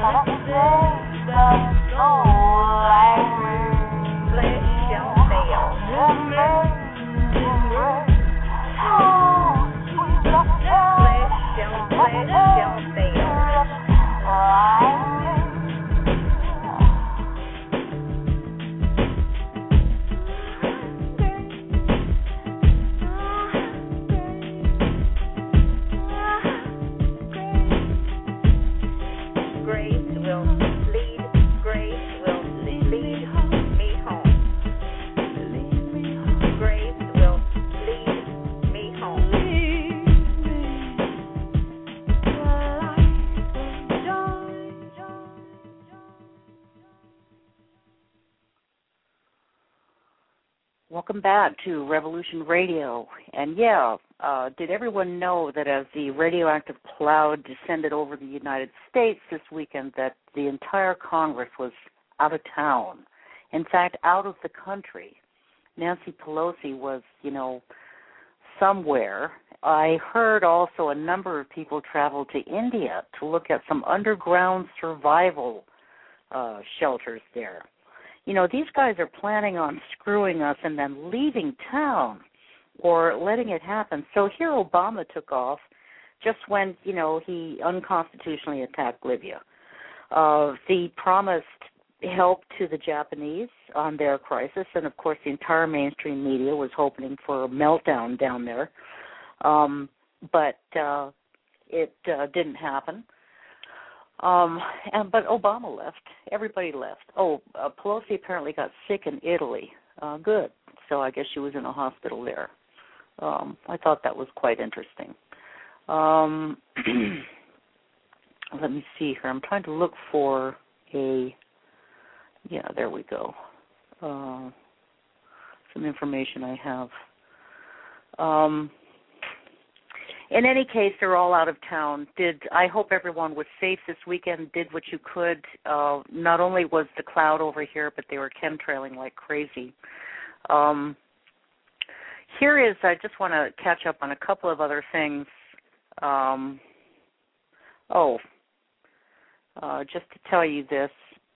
Welcome back to Revolution Radio. And yeah, uh, did everyone know that as the radioactive cloud descended over the United States this weekend, that the entire Congress was out of town? In fact, out of the country. Nancy Pelosi was, you know, somewhere. I heard also a number of people traveled to India to look at some underground survival uh, shelters there. You know, these guys are planning on screwing us and then leaving town or letting it happen. So here Obama took off just when, you know, he unconstitutionally attacked Libya. Uh, he promised help to the Japanese on their crisis, and, of course, the entire mainstream media was hoping for a meltdown down there. Um, but uh, it uh, didn't happen. Um, and but Obama left. Everybody left. Oh, uh, Pelosi apparently got sick in Italy. Uh, good. So I guess she was in a hospital there. Um, I thought that was quite interesting. Um, let me see here. I'm trying to look for a. Yeah, there we go. Uh, some information I have. Um, In any case, they're all out of town. Did I hope everyone was safe this weekend, did what you could. Uh, not only was the cloud over here, but they were chemtrailing like crazy. Um, here is, I just want to catch up on a couple of other things. Um, oh, uh, just to tell you this,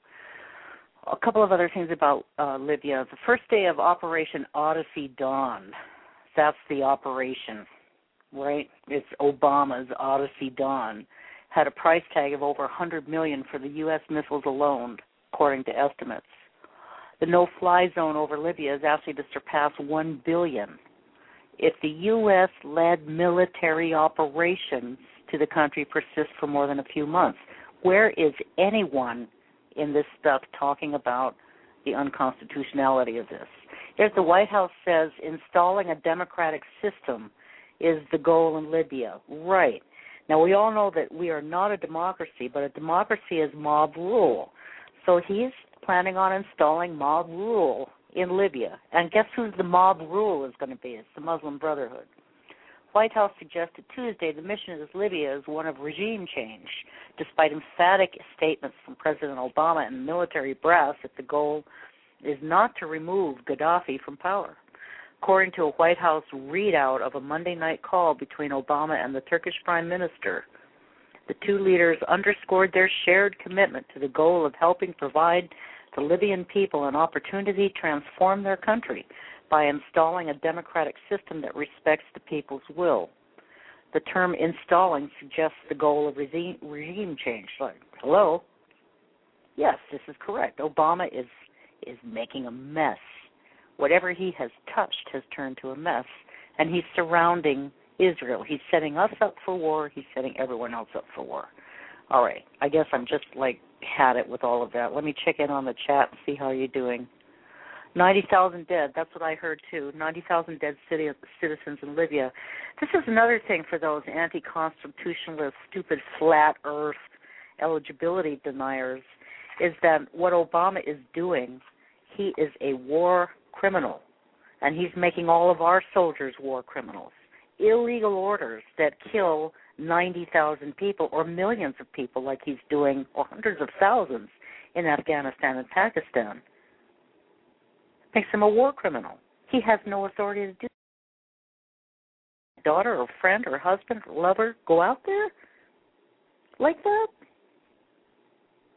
a couple of other things about uh, Libya. The first day of Operation Odyssey Dawn, that's the operation. Right, it's Obama's Odyssey Dawn, had a price tag of over one hundred million dollars for the U S missiles alone, according to estimates. The no-fly zone over Libya is actually to surpass one billion dollars. If the U S-led military operations to the country persist for more than a few months, where is anyone in this stuff talking about the unconstitutionality of this? If the White House says installing a democratic system is the goal in Libya. Right. Now, we all know that we are not a democracy, but a democracy is mob rule. So he's planning on installing mob rule in Libya. And guess who the mob rule is going to be? It's the Muslim Brotherhood. White House suggested Tuesday the mission of Libya is one of regime change, despite emphatic statements from President Obama and military brass that the goal is not to remove Gaddafi from power. According to a White House readout of a Monday night call between Obama and the Turkish Prime Minister, the two leaders underscored their shared commitment to the goal of helping provide the Libyan people an opportunity to transform their country by installing a democratic system that respects the people's will. The term installing suggests the goal of regime, regime change. Like, hello? Yes, this is correct. Obama is is making a mess. Whatever he has touched has turned to a mess, and he's surrounding Israel. He's setting us up for war. He's setting everyone else up for war. All right. I guess I'm just, like, had it with all of that. Let me check in on the chat and see how you're doing. ninety thousand dead. That's what I heard, too. ninety thousand dead citizens in Libya. This is another thing for those anti-constitutionalist, stupid, flat earth eligibility deniers, is that what Obama is doing, he is a war criminal, and he's making all of our soldiers war criminals. Illegal orders that kill ninety thousand people or millions of people like he's doing, or hundreds of thousands in Afghanistan and Pakistan, makes him a war criminal. He has no authority to do that. Daughter or friend or husband or lover go out there like that?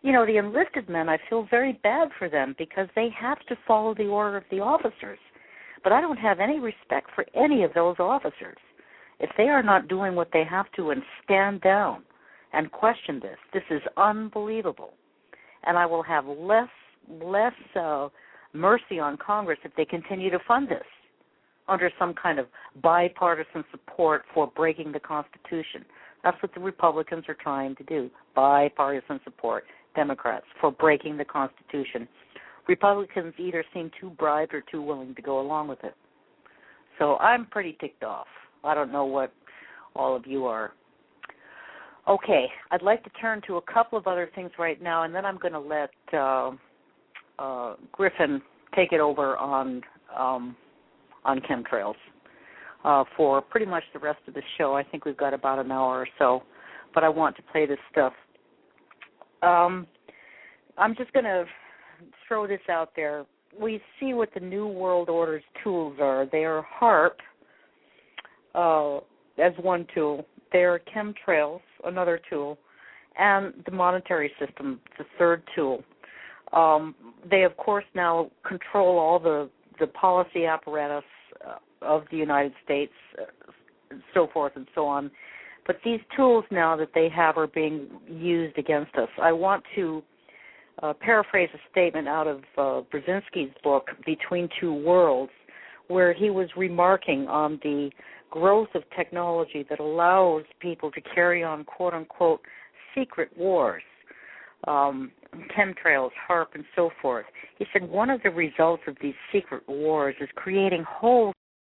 you know, the enlisted men, I feel very bad for them because they have to follow the order of the officers. But I don't have any respect for any of those officers. If they are not doing what they have to and stand down and question this, this is unbelievable. And I will have less less uh, mercy on Congress if they continue to fund this under some kind of bipartisan support for breaking the Constitution. That's what the Republicans are trying to do, bipartisan support, Democrats, for breaking the Constitution. Republicans either seem too bribed or too willing to go along with it. So I'm pretty ticked off. I don't know what all of you are. Okay, I'd like to turn to a couple of other things right now, and then I'm going to let uh, uh, Griffin take it over on um, on chemtrails uh, for pretty much the rest of the show. I think we've got about an hour or so, but I want to play this stuff. Um, I'm just going to throw this out there. We see what the New World Order's tools are. They are HAARP uh, as one tool. They are chemtrails, another tool, and the monetary system, the third tool. Um, they, of course, now control all the, the policy apparatus uh, of the United States, uh, so forth and so on. But these tools now that they have are being used against us. I want to uh, paraphrase a statement out of uh, Brzezinski's book, Between Two Worlds, where he was remarking on the growth of technology that allows people to carry on, quote-unquote, secret wars, um, chemtrails, HAARP, and so forth. He said one of the results of these secret wars is creating whole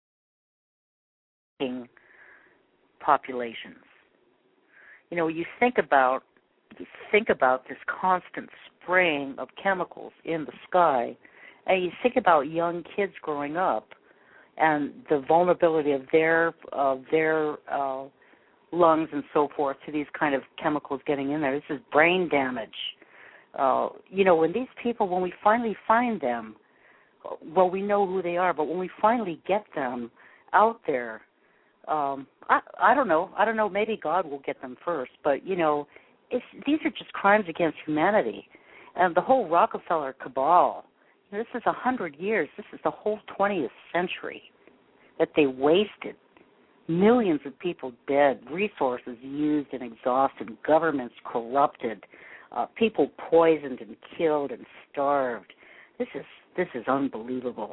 populations. You know, you think about you think about this constant spraying of chemicals in the sky, and you think about young kids growing up and the vulnerability of their of their uh, lungs and so forth to these kind of chemicals getting in there. This is brain damage. Uh, you know, when these people, when we finally find them, well, we know who they are, but when we finally get them out there, um, I, I don't know. I don't know. Maybe God will get them first, but, you know, it's, these are just crimes against humanity. And the whole Rockefeller cabal, this is a hundred years. This is the whole twentieth century that they wasted. Millions of people dead, resources used and exhausted, governments corrupted, uh, people poisoned and killed and starved. This is this is unbelievable.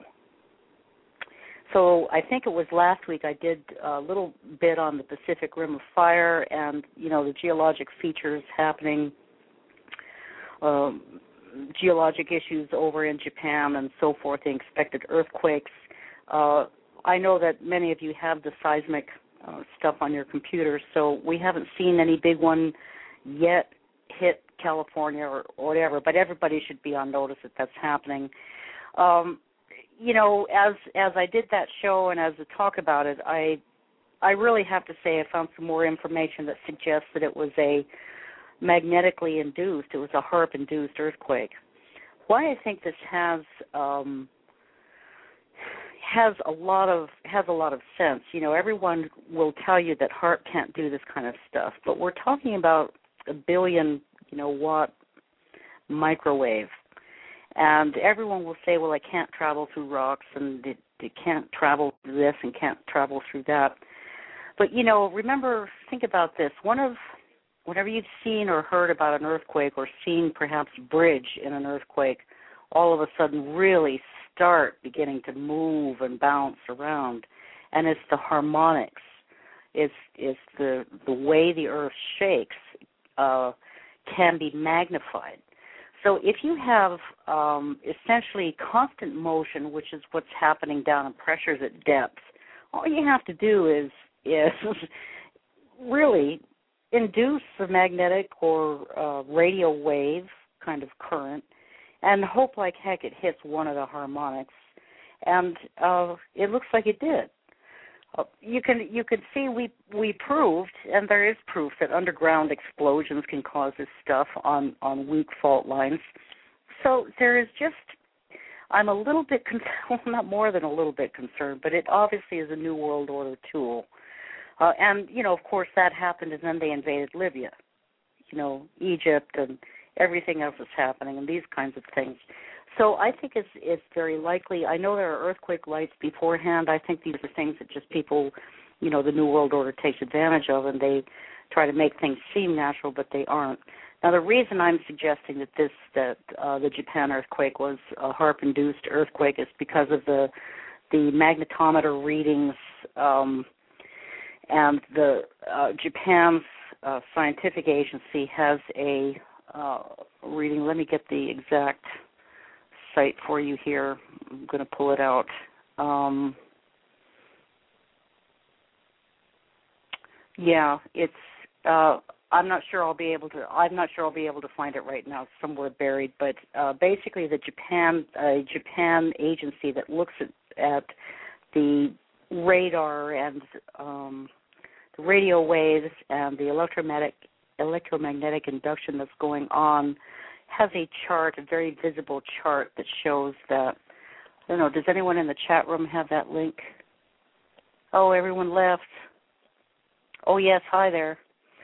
So I think it was last week I did a little bit on the Pacific Rim of Fire and, you know, the geologic features happening, um, geologic issues over in Japan and so forth, the expected earthquakes. Uh, I know that many of you have the seismic uh, stuff on your computer, so we haven't seen any big one yet hit California or, or whatever, but everybody should be on notice that that's happening. Um, you know, as as I did that show and as I talk about it, I I really have to say I found some more information that suggests that it was a magnetically induced, it was a HAARP-induced earthquake. Why I think this has um, has a lot of has a lot of sense. You know, everyone will tell you that HAARP can't do this kind of stuff, but we're talking about a billion, you know, watt microwave. And everyone will say, well, it can't travel through rocks and it, it can't travel through this and can't travel through that. But, you know, remember, think about this. One of, whenever you've seen or heard about an earthquake or seen perhaps a bridge in an earthquake, all of a sudden really start beginning to move and bounce around. And it's the harmonics. It's, it's the, the way the earth shakes uh, can be magnified. So if you have um, essentially constant motion, which is what's happening down in pressures at depth, all you have to do is is really induce a magnetic or uh, radio wave kind of current and hope like heck it hits one of the harmonics. And uh, it looks like it did. Uh, you can you can see we we proved, and there is proof, that underground explosions can cause this stuff on, on weak fault lines. So there is just, I'm a little bit concerned, well, not more than a little bit concerned, but it obviously is a New World Order tool. Uh, and, you know, of course that happened, and then they invaded Libya, you know, Egypt and, everything else is happening, and these kinds of things. So I think it's it's very likely. I know there are earthquake lights beforehand. I think these are things that just people, you know, the New World Order takes advantage of, and they try to make things seem natural, but they aren't. Now, the reason I'm suggesting that this that uh, the Japan earthquake was a HAARP-induced earthquake is because of the the magnetometer readings, um, and the uh, Japan's uh, scientific agency has a uh, reading. Let me get the exact site for you here. I'm going to pull it out. Um, yeah, it's. Uh, I'm not sure I'll be able to. I'm not sure I'll be able to find it right now. It's somewhere buried. But uh, basically, the Japan uh, Japan agency that looks at, at the radar and um, the radio waves and the electromagnetic electromagnetic induction that's going on has a chart, a very visible chart that shows that. I don't know. Does anyone in the chat room have that link? Oh, everyone left. Oh yes, hi there.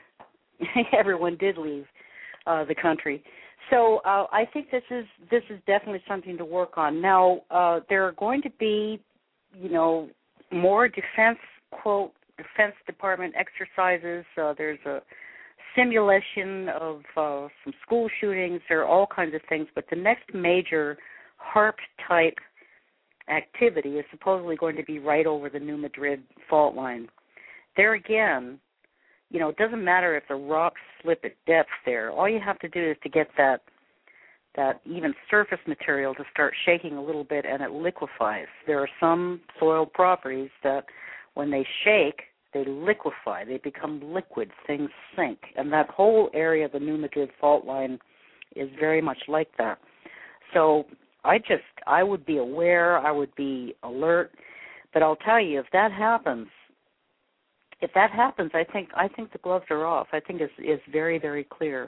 Everyone did leave uh, the country. So uh, I think this is this is definitely something to work on. Now, uh, there are going to be, you know, more defense, quote, Defense Department exercises. Uh, there's a simulation of uh, some school shootings. There are all kinds of things. But the next major HAARP-type activity is supposedly going to be right over the New Madrid fault line. There again, you know, it doesn't matter if the rocks slip at depth there. All you have to do is to get that that even surface material to start shaking a little bit, and it liquefies. There are some soil properties that when they shake, they liquefy. They become liquid. Things sink. And that whole area of the New Madrid fault line is very much like that. So I just, I would be aware. I would be alert. But I'll tell you, if that happens, If that happens, I think I think the gloves are off. I think it's, it's very, very clear.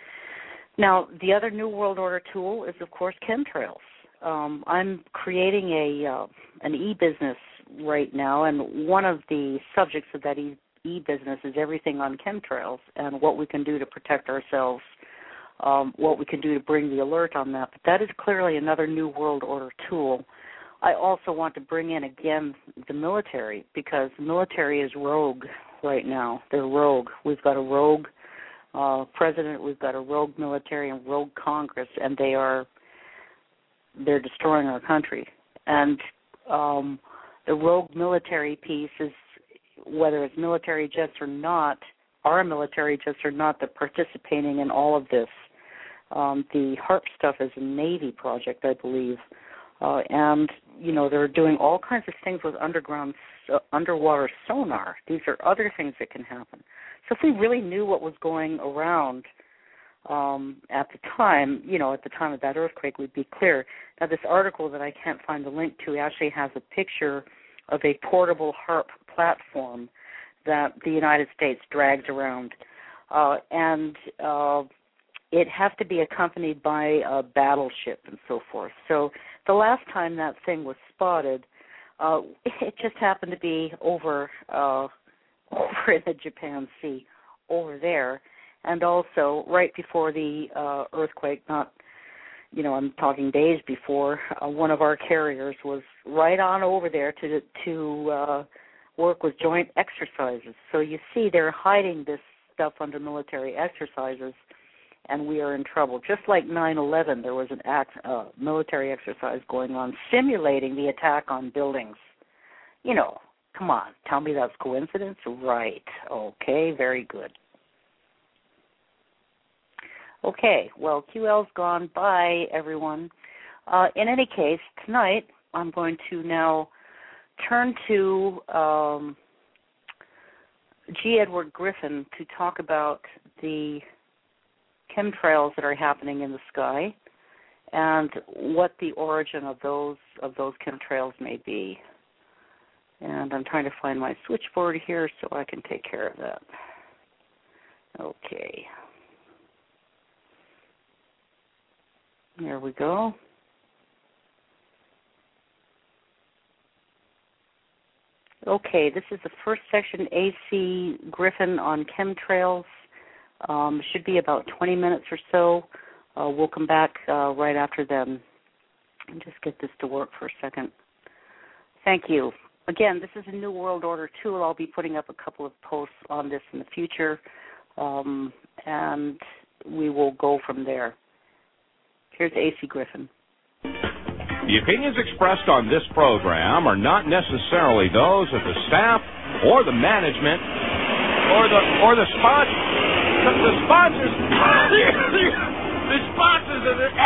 Now, the other New World Order tool is, of course, chemtrails. Um, I'm creating a uh, an e-business right now, and one of the subjects of that e- e-business is everything on chemtrails and what we can do to protect ourselves, um, what we can do to bring the alert on that. But that is clearly another New World Order tool. I also want to bring in, again, the military, because the military is rogue right now. They're rogue. We've got a rogue uh, president, we've got a rogue military and rogue Congress, and they are, they're destroying our country. And um, the rogue military piece is, whether it's military jets or not, our military jets or not, they're participating in all of this. Um, the HAARP stuff is a Navy project, I believe. Uh, and, you know, they're doing all kinds of things with underground, uh, underwater sonar. These are other things that can happen. So if we really knew what was going around um, at the time, you know, at the time of that earthquake, we'd be clear. Now, this article that I can't find the link to actually has a picture of a portable HAARP platform that the United States drags around. Uh, and uh, it has to be accompanied by a battleship and so forth. So the last time that thing was spotted, uh, it just happened to be over uh, over in the Japan Sea, over there, and also right before the uh, earthquake. Not, you know, I'm talking days before. Uh, one of our carriers was right on over there to to uh, work with joint exercises. So you see, they're hiding this stuff under military exercises, and we are in trouble. Just like nine eleven, there was an act, uh, military exercise going on simulating the attack on buildings. You know, come on, tell me that's coincidence? Right. Okay, very good. Okay, well, Q L's gone. Bye, everyone. Uh, in any case, tonight I'm going to now turn to um, G. Edward Griffin to talk about the chemtrails that are happening in the sky and what the origin of those of those chemtrails may be. And I'm trying to find my switchboard here so I can take care of that. Okay. There we go. Okay, this is the first section, A C Griffin on chemtrails. Um, should be about twenty minutes or so. Uh, we'll come back uh, right after them and just get this to work for a second. Thank you. Again, this is a New World Order tool. I'll be putting up a couple of posts on this in the future, um, and we will go from there. Here's A C Griffin. The opinions expressed on this program are not necessarily those of the staff or the management or the or the sponsors. The sponsors. The sponsors of the.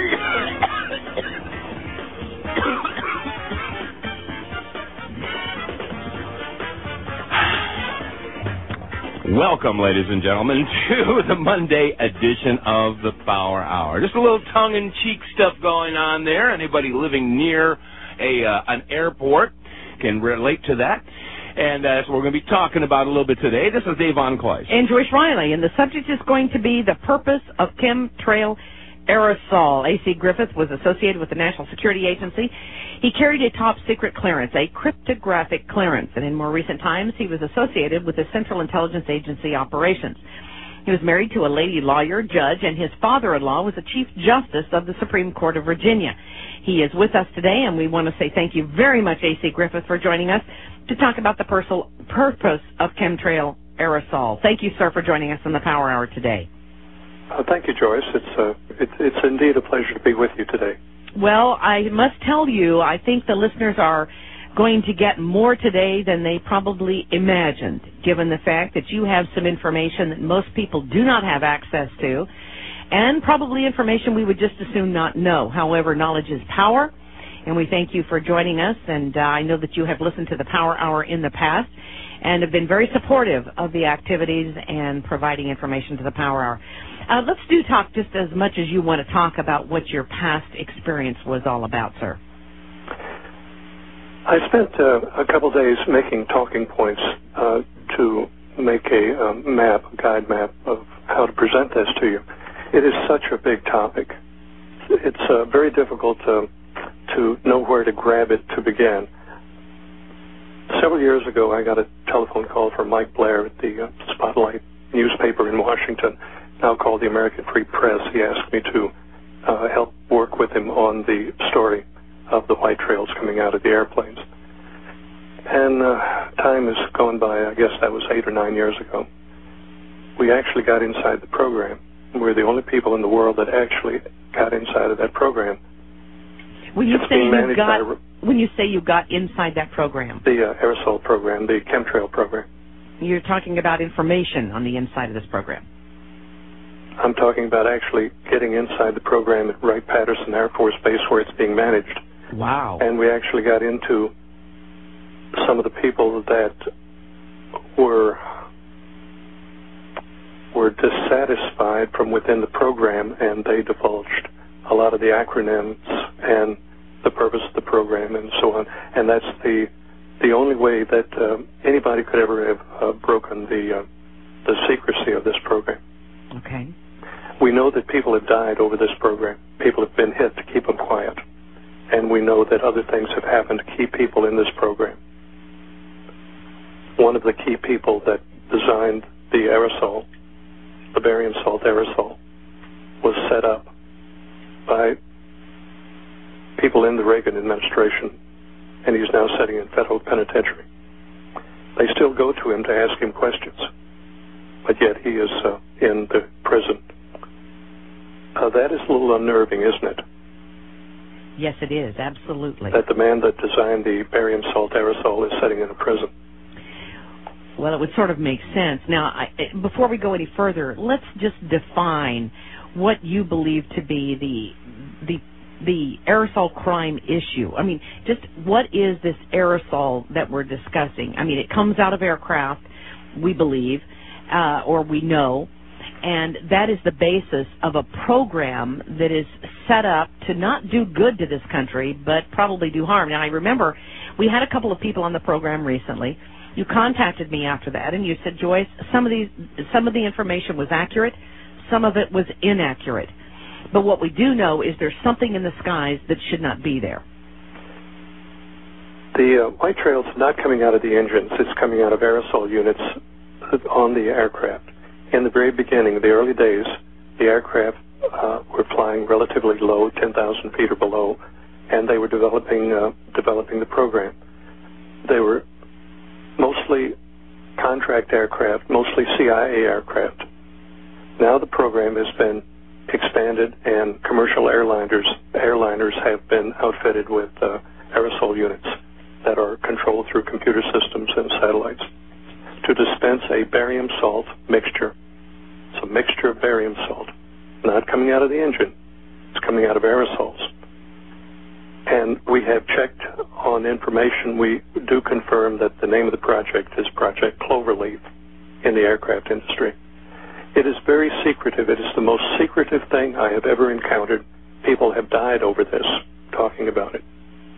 Welcome, ladies and gentlemen, to the Monday edition of the Power Hour. Just a little tongue-in-cheek stuff going on there. Anybody living near a uh, an airport can relate to that. And uh, that's what we're going to be talking about a little bit today. This is Dave Von Cloyce. And Joyce Riley. And the subject is going to be the purpose of chemtrail aerosol. A C Griffith was associated with the National Security Agency. He carried a top-secret clearance, a cryptographic clearance, and in more recent times he was associated with the Central Intelligence Agency operations. He was married to a lady lawyer, judge, and his father-in-law was the Chief Justice of the Supreme Court of Virginia. He is with us today, and we want to say thank you very much, A C Griffith, for joining us to talk about the purpose of chemtrail aerosol. Thank you, sir, for joining us on the Power Hour today. Uh, thank you, Joyce. It's, uh, it, it's indeed a pleasure to be with you today. Well, I must tell you, I think the listeners are going to get more today than they probably imagined, given the fact that you have some information that most people do not have access to, and probably information we would just as soon not know. However, knowledge is power, and we thank you for joining us, and uh, I know that you have listened to the Power Hour in the past and have been very supportive of the activities and providing information to the Power Hour. Uh, let's do talk just as much as you want to talk about what your past experience was all about, sir. I spent uh, a couple days making talking points uh, to make a um, map, a guide map of how to present this to you. It is such a big topic. It's uh, very difficult to, to know where to grab it to begin. Several years ago, I got a telephone call from Mike Blair at the uh, Spotlight newspaper in Washington, now called the American Free Press. He asked me to uh, help work with him on the story of the white trails coming out of the airplanes. And uh, time has gone by. I guess that was eight or nine years ago. We actually got inside the program. We're the only people in the world that actually got inside of that program. When you it's say you got, by, when you say you got inside that program, the uh, aerosol program, the chemtrail program, you're talking about information on the inside of this program. I'm talking about actually getting inside the program at Wright-Patterson Air Force Base where it's being managed. Wow. And we actually got into some of the people that were were dissatisfied from within the program, and they divulged a lot of the acronyms and the purpose of the program and so on. And that's the the only way that uh, anybody could ever have uh, broken the uh, the secrecy of this program. Okay. We know that people have died over this program. People have been hit to keep them quiet. And we know that other things have happened to keep people in this program. One of the key people that designed the aerosol, the barium salt aerosol, was set up by people in the Reagan administration, and he's now sitting in federal penitentiary. They still go to him to ask him questions, but yet he is uh, in the prison. Uh, that is a little unnerving, isn't it? Yes, it is, absolutely. That the man that designed the barium salt aerosol is sitting in a prison. Well, it would sort of make sense. Now, I, before we go any further, let's just define what you believe to be the the the aerosol crime issue. I mean, just what is this aerosol that we're discussing? I mean, it comes out of aircraft, we believe, uh, or we know, and that is the basis of a program that is set up to not do good to this country, but probably do harm. Now, I remember we had a couple of people on the program recently. You contacted me after that, and you said, Joyce, some of these, some of the information was accurate, some of it was inaccurate. But what we do know is there's something in the skies that should not be there. The uh, white trail's not coming out of the engines. It's coming out of aerosol units on the aircraft. In the very beginning, the early days, the aircraft uh, were flying relatively low, ten thousand feet or below, and they were developing uh, developing the program. They were mostly contract aircraft, mostly C I A aircraft. Now the program has been expanded, and commercial airliners airliners have been outfitted with uh, aerosol units that are controlled through computer systems and satellites to dispense a barium salt mixture. It's a mixture of barium salt, not coming out of the engine. It's coming out of aerosols. And we have checked on information. We do confirm that the name of the project is Project Cloverleaf in the aircraft industry. It is very secretive. It is the most secretive thing I have ever encountered. People have died over this, talking about it.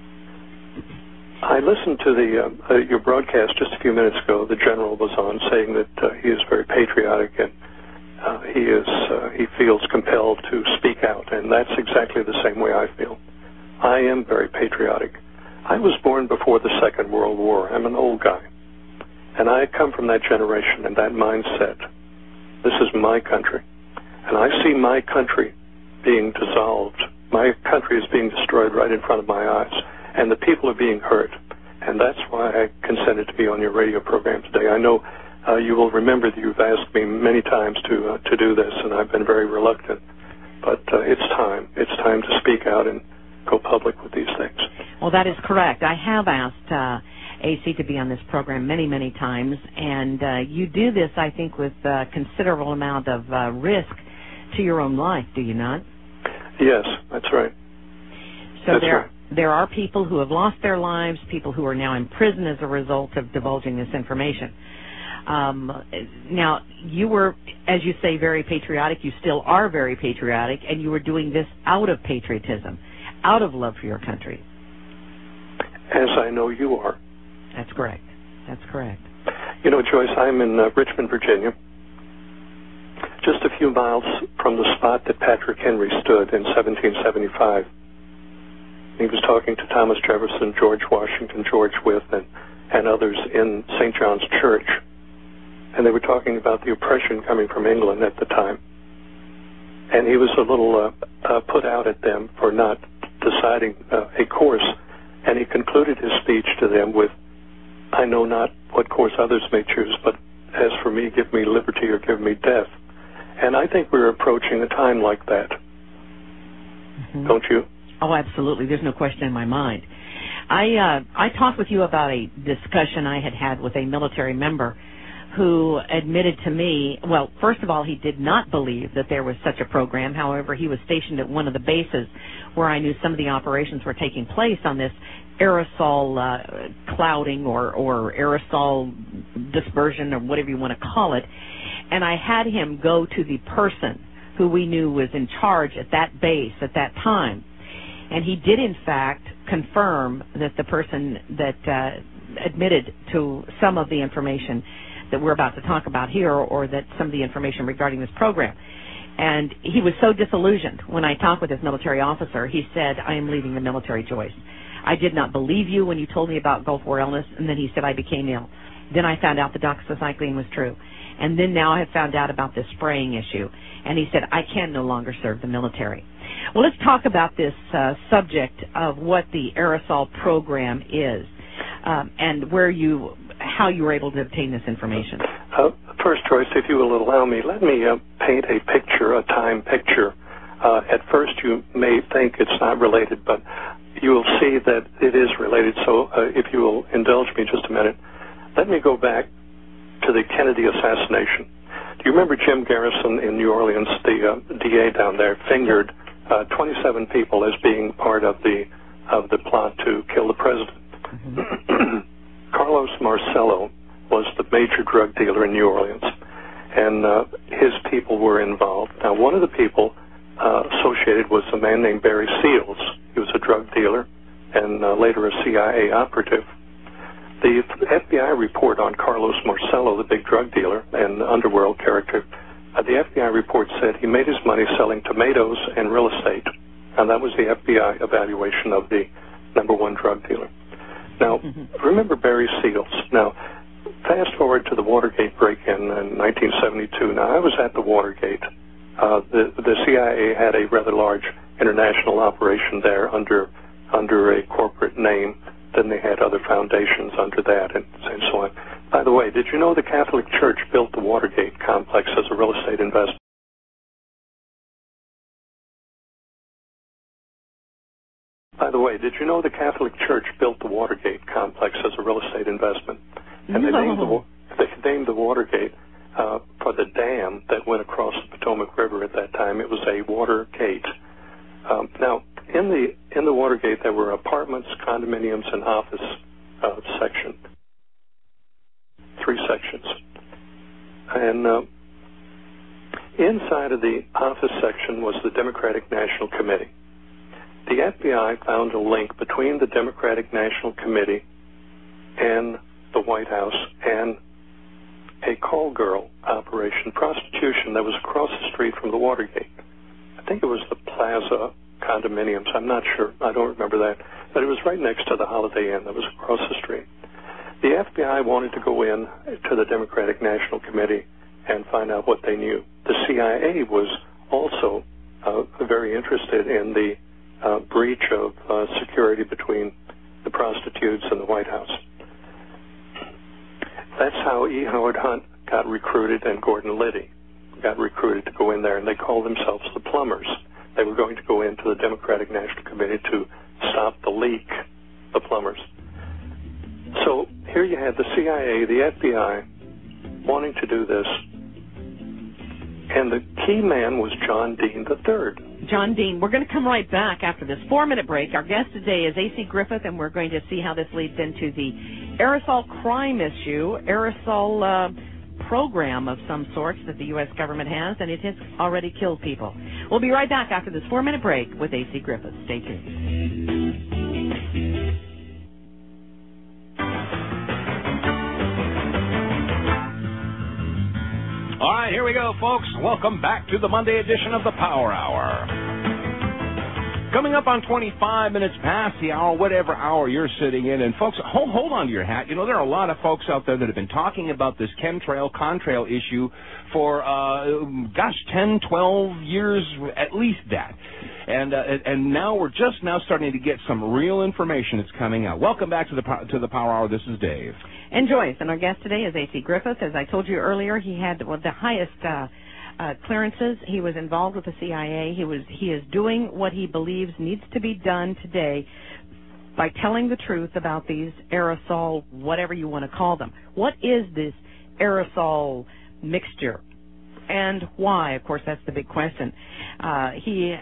I listened to the uh, uh, your broadcast just a few minutes ago. The general was on saying that uh, he is very patriotic and uh, he is uh, he feels compelled to speak out, and that's exactly the same way I feel. I am very patriotic. I was born before the Second World War. I'm an old guy, and I come from that generation and that mindset. This is my country, and I see my country being dissolved. My country is being destroyed right in front of my eyes, and the people are being hurt, and that's why I consented to be on your radio program today. I know uh, you will remember that you've asked me many times to uh, to do this, and I've been very reluctant, but uh, it's time. It's time to speak out and go public with these things. Well, that is correct. I have asked uh, A C to be on this program many, many times, and uh, you do this, I think, with a considerable amount of uh, risk to your own life, do you not? Yes, that's right. So that's there, right. there are people who have lost their lives, people who are now in prison as a result of divulging this information. Um, now, you were, as you say, very patriotic. You still are very patriotic, and you were doing this out of patriotism, out of love for your country. As I know you are. That's correct. That's correct. You know, Joyce, I'm in uh, Richmond, Virginia, just a few miles from the spot that Patrick Henry stood in seventeen seventy-five. He was talking to Thomas Jefferson, George Washington, George Wythe, and, and others in Saint John's Church. And they were talking about the oppression coming from England at the time. And he was a little uh, uh, put out at them for not deciding uh, a course. And he concluded his speech to them with, I know not what course others may choose, but as for me, give me liberty or give me death. And I think we're approaching a time like that. Mm-hmm. Don't you? Oh, absolutely. There's no question in my mind. I uh, I talked with you about a discussion I had had with a military member who admitted to me, well, first of all, he did not believe that there was such a program. However, he was stationed at one of the bases where I knew some of the operations were taking place on this aerosol uh, clouding or, or aerosol dispersion or whatever you want to call it. And I had him go to the person who we knew was in charge at that base at that time. And he did, in fact, confirm that the person that uh, admitted to some of the information that we're about to talk about here, or that some of the information regarding this program. And he was so disillusioned when I talked with this military officer. He said, I am leaving the military, Joyce. I did not believe you when you told me about Gulf War illness. And then he said, I became ill. Then I found out the doxycycline was true. And then now I have found out about this spraying issue. And he said, I can no longer serve the military. Well, let's talk about this uh, subject of what the aerosol program is, um, and where you, how you were able to obtain this information. Uh, first, Joyce, if you will allow me, let me uh, paint a picture, a time picture. Uh, at first, you may think it's not related, but you will see that it is related. So uh, if you will indulge me just a minute, let me go back to the Kennedy assassination. Do you remember Jim Garrison in New Orleans, the uh, D A down there, fingered uh, twenty-seven people as being part of the of the plot to kill the president? Mm-hmm. Carlos Marcello was the major drug dealer in New Orleans, and uh, his people were involved. Now, one of the people uh, associated was a man named Barry Seals. He was a drug dealer and uh, later a C I A operative. The F B I report on Carlos Marcello, the big drug dealer and underworld character, uh, the F B I report said he made his money selling tomatoes and real estate, and that was the F B I evaluation of the number one drug dealer. Now, mm-hmm. remember Barry Seals. Now, fast forward to the Watergate break-in in nineteen seventy-two. Now, I was at the Watergate, Uh, the, the C I A had a rather large international operation there under under a corporate name. Then they had other foundations under that and, and so on. By the way, did you know the Catholic Church built the Watergate complex as a real estate investment? By the way, did you know the Catholic Church built the Watergate complex as a real estate investment? And they no. named the, they named the Watergate uh, for the dam that went across the Potomac River at that time. It was a water gate. Um, now, in the in the Watergate, there were apartments, condominiums, and office uh, section. Three sections. And uh, inside of the office section was the Democratic National Committee. The F B I found a link between the Democratic National Committee and the White House and a call girl operation, prostitution, that was across the street from the Watergate. I think it was the Plaza condominiums. I'm not sure. I don't remember that. But it was right next to the Holiday Inn that was across the street. The F B I wanted to go in to the Democratic National Committee and find out what they knew. The C I A was also uh, very interested in the uh, breach of uh, security between the prostitutes and the White House. That's how E. Howard Hunt got recruited and Gordon Liddy got recruited to go in there, and they called themselves the Plumbers. They were going to go into the Democratic National Committee to stop the leak, the Plumbers. So here you had the C I A, the F B I, wanting to do this, and the key man was John Dean the third. John Dean. We're going to come right back after this four-minute break. Our guest today is A C Griffith, and we're going to see how this leads into the aerosol crime issue, aerosol uh, program of some sorts that the U S government has, and it has already killed people. We'll be right back after this four-minute break with A C Griffith. Stay tuned. All right, here we go, folks. Welcome back to the Monday edition of the Power Hour. Coming up on twenty-five minutes past the hour, whatever hour you're sitting in. And, folks, hold, hold on to your hat. You know, there are a lot of folks out there that have been talking about this chemtrail, contrail issue for, uh, gosh, ten, twelve years, at least that. And uh, and now we're just now starting to get some real information that's coming out. Welcome back to the to the Power Hour. This is Dave. And Joyce, and our guest today is A C Griffith. As I told you earlier, he had well, the highest uh, uh, clearances. He was involved with the C I A. He was he is doing what he believes needs to be done today by telling the truth about these aerosol, whatever you want to call them. What is this aerosol mixture, and why? Of course, that's the big question. Uh, he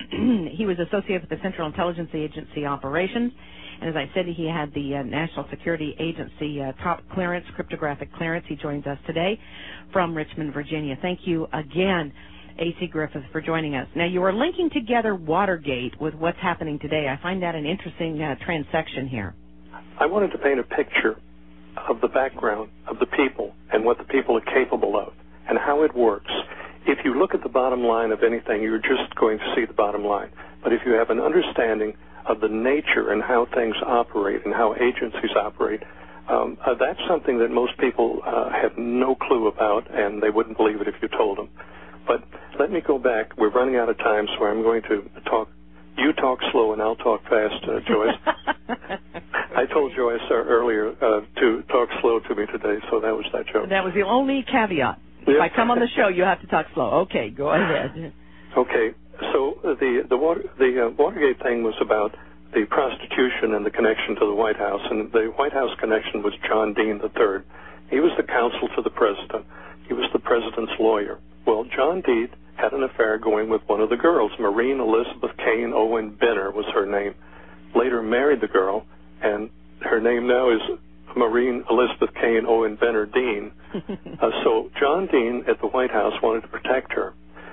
he was associated with the Central Intelligence Agency operations. And as I said, he had the uh, National Security Agency uh, top clearance, cryptographic clearance. He joins us today from Richmond, Virginia. Thank you again, A C Griffith, for joining us. Now, you are linking together Watergate with what's happening today. I find that an interesting uh, transection here. I wanted to paint a picture of the background of the people and what the people are capable of and how it works. If you look at the bottom line of anything, you're just going to see the bottom line. But if you have an understanding of the nature and how things operate and how agencies operate, um, uh, that's something that most people uh, have no clue about, and they wouldn't believe it if you told them. But let me go back. We're running out of time, so I'm going to talk. You talk slow, and I'll talk fast, uh, Joyce. I told Joyce uh, earlier uh, to talk slow to me today, so that was that joke. That was the only caveat. If I come on the show, you have to talk slow. Okay, go ahead. Okay. So the the, water, the uh, Watergate thing was about the prostitution and the connection to the White House, and the White House connection was John Dean the third. He was the counsel to the president. He was the president's lawyer. Well, John Dean had an affair going with one of the girls. Maureen Elizabeth Kane Owen Benner was her name. Later married the girl, and her name now is Maureen Elizabeth Kane Owen Benner Dean. uh, so John Dean at the White House wanted to protect her.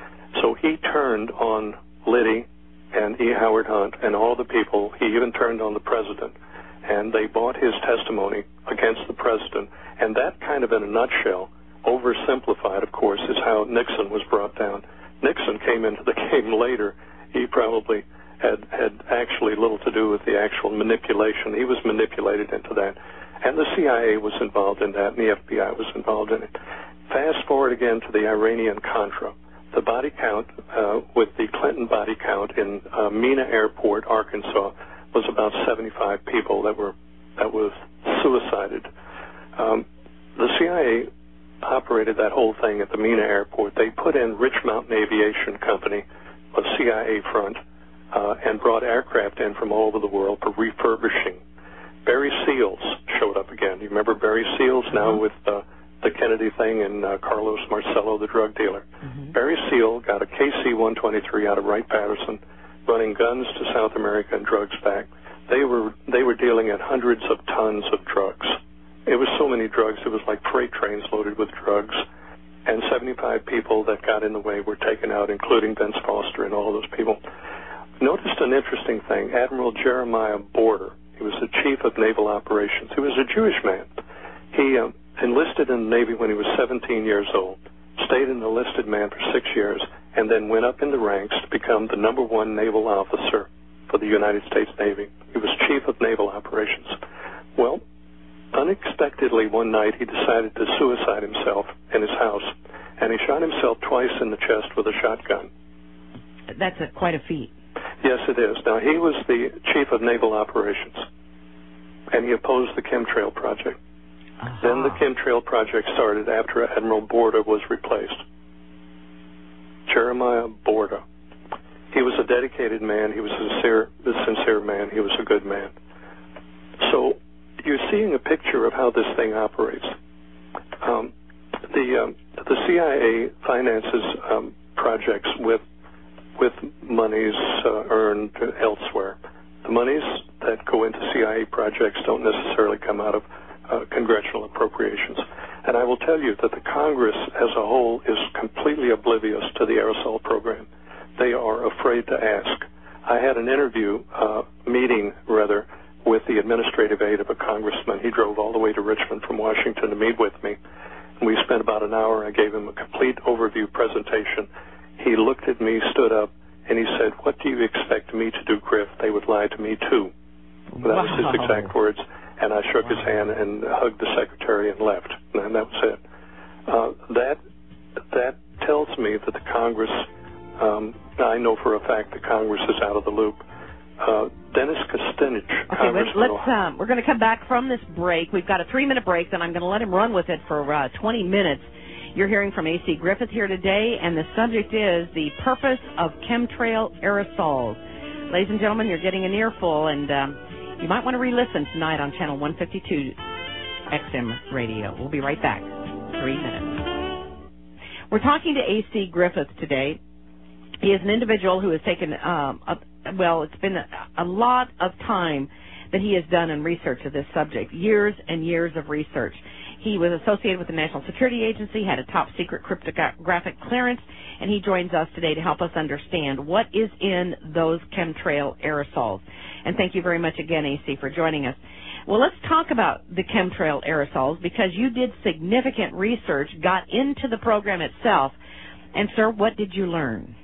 So he turned on Liddy and E. Howard Hunt and all the people. He even turned on the president. And they bought his testimony against the president. And that kind of in a nutshell, oversimplified, of course, is how Nixon was brought down. Nixon came into the game later. He probably had, had actually little to do with the actual manipulation. He was manipulated into that. And the C I A was involved in that, and the F B I was involved in it. Fast forward again to the Iranian-Contra. the body count uh, with the Clinton body count in uh, Mena Airport, Arkansas, was about seventy-five people that were that was suicided. Um, the C I A operated that whole thing at the Mena Airport. They put in Rich Mountain Aviation Company, a C I A front, uh, and brought aircraft in from all over the world for refurbishing. Barry Seals showed up again. You remember Barry Seals now with uh, the Kennedy thing and uh, Carlos Marcello, the drug dealer. Mm-hmm. Barry Seal got a K C one twenty-three out of Wright-Patterson, running guns to South America and drugs back. They were they were dealing at hundreds of tons of drugs. It was so many drugs, it was like freight trains loaded with drugs. And seventy-five people that got in the way were taken out, including Vince Foster and all those people. Noticed an interesting thing. Admiral Jeremiah Border, he was the chief of naval operations. He was a Jewish man. He uh, enlisted in the Navy when he was seventeen years old, stayed an enlisted man for six years, and then went up in the ranks to become the number one naval officer for the United States Navy. He was chief of naval operations. Well, unexpectedly one night he decided to suicide himself in his house, and he shot himself twice in the chest with a shotgun. That's a, quite a feat. Yes, it is. Now, he was the chief of naval operations, and he opposed the chemtrail project. Uh-huh. Then the chemtrail project started after Admiral Borda was replaced. Jeremiah Borda. He was a dedicated man. He was a sincere, a sincere man. He was a good man. So you're seeing a picture of how this thing operates. Um, the um, the C I A finances um, projects with with monies uh, earned elsewhere. The monies that go into C I A projects don't necessarily come out of uh, congressional appropriations. And I will tell you that the Congress as a whole is completely oblivious to the aerosol program. They are afraid to ask. I had an interview, uh, meeting rather, with the administrative aide of a congressman. He drove all the way to Richmond from Washington to meet with me. And we spent about an hour. I gave him a complete overview presentation. He looked at me, stood up, and he said, "What do you expect me to do, Griff? They would lie to me, too." That wow. was his exact words. And I shook wow. his hand and hugged the secretary and left. And that was it. Uh, that, that tells me that the Congress, um, I know for a fact that Congress is out of the loop. Uh, Dennis Kucinich, okay, let's, um, we're going to come back from this break. We've got a three-minute break, then I'm going to let him run with it for uh, twenty minutes. You're hearing from A C Griffith here today, and the subject is the purpose of chemtrail aerosols. Ladies and gentlemen, you're getting an earful, and um, you might want to re-listen tonight on Channel one fifty-two X M Radio. We'll be right back. Three minutes. We're talking to A C Griffith today. He is an individual who has taken, um, a, well, it's been a, a lot of time that he has done in research of this subject, years and years of research. He was associated with the National Security Agency, had a top-secret cryptographic clearance, and he joins us today to help us understand what is in those chemtrail aerosols. And thank you very much again, A C, for joining us. Well, let's talk about the chemtrail aerosols, because you did significant research, got into the program itself. And, sir, what did you learn?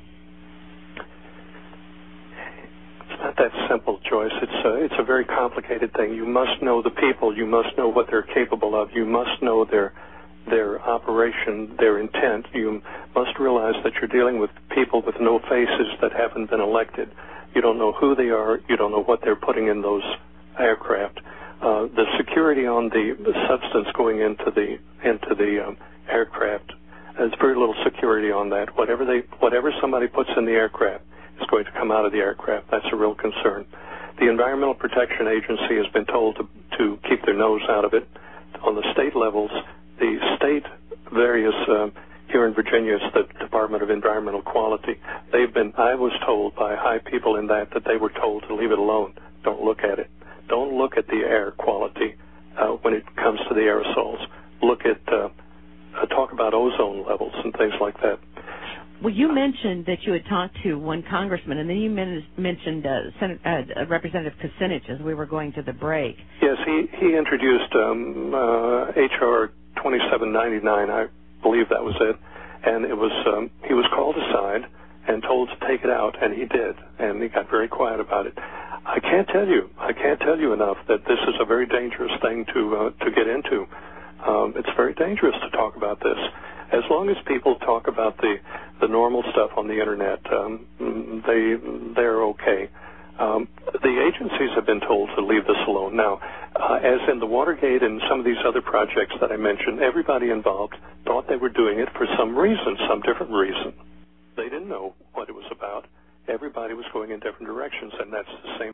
It's not that simple, Joyce. It's a, it's a very complicated thing. You must know the people. You must know what they're capable of. You must know their their operation, their intent. You must realize that you're dealing with people with no faces that haven't been elected. You don't know who they are. You don't know what they're putting in those aircraft. Uh, the security on the, the substance going into the into the um, aircraft, there's very little security on that. Whatever they whatever somebody puts in the aircraft is going to come out of the aircraft. That's a real concern. The Environmental Protection Agency has been told to, to keep their nose out of it. On the state levels, the state various, uh, here in Virginia, it's the Department of Environmental Quality. They've been, I was told by high people in that, that they were told to leave it alone. Don't look at it. Don't look at the air quality uh, when it comes to the aerosols. Look at, uh, uh, talk about ozone levels and things like that. Well, you mentioned that you had talked to one congressman, and then you men- mentioned uh, Sen- uh, Representative Kucinich as we were going to the break. Yes, he, he introduced um, uh, H R twenty-seven ninety-nine, I believe that was it, and it was um, he was called aside and told to take it out, and he did, and he got very quiet about it. I can't tell you, I can't tell you enough that this is a very dangerous thing to uh, to get into. Um, it's very dangerous to talk about this. As long as people talk about the, the normal stuff on the Internet, um, they, they're okay. Um, the agencies have been told to leave this alone. Now, uh, as in the Watergate and some of these other projects that I mentioned, everybody involved thought they were doing it for some reason, some different reason. They didn't know what it was about. Everybody was going in different directions, and that's the same.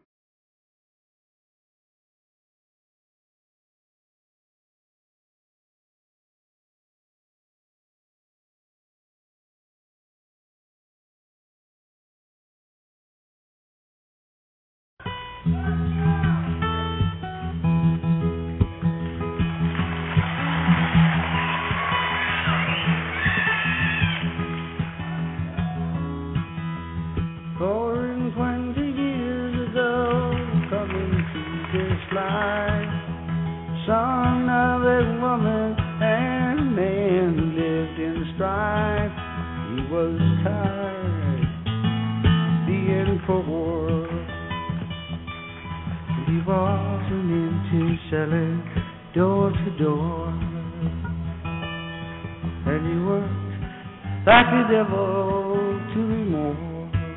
Four and twenty years ago, coming to this life, son of a woman and a man lived in strife. He was tired being poor. He wasn't into selling door to door, and he worked like a devil to be more.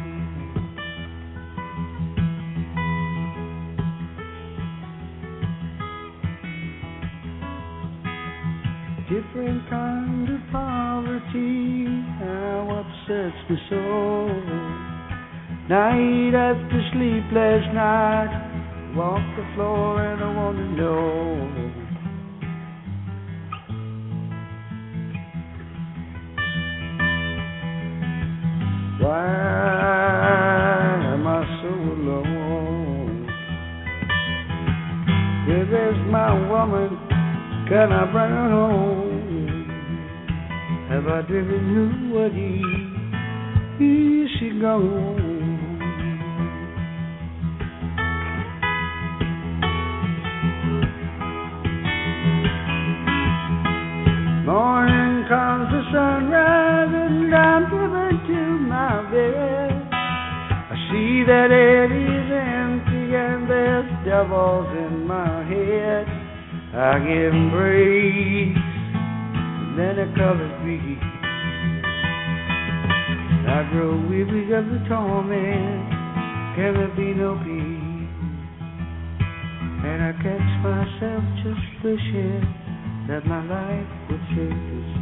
Different kind of poverty now upsets me so. Night after sleepless night, walk the floor and I want to know, why am I so alone? Where is my woman? Can I bring her home? Have I driven you away? Is she gone? Morning comes the sunrise and I'm driven to my bed. I see that it is empty and there's devils in my head. I give him praise, and then it covers grief. I grow weary of the torment, can there be no peace? And I catch myself just wishing that my life would change.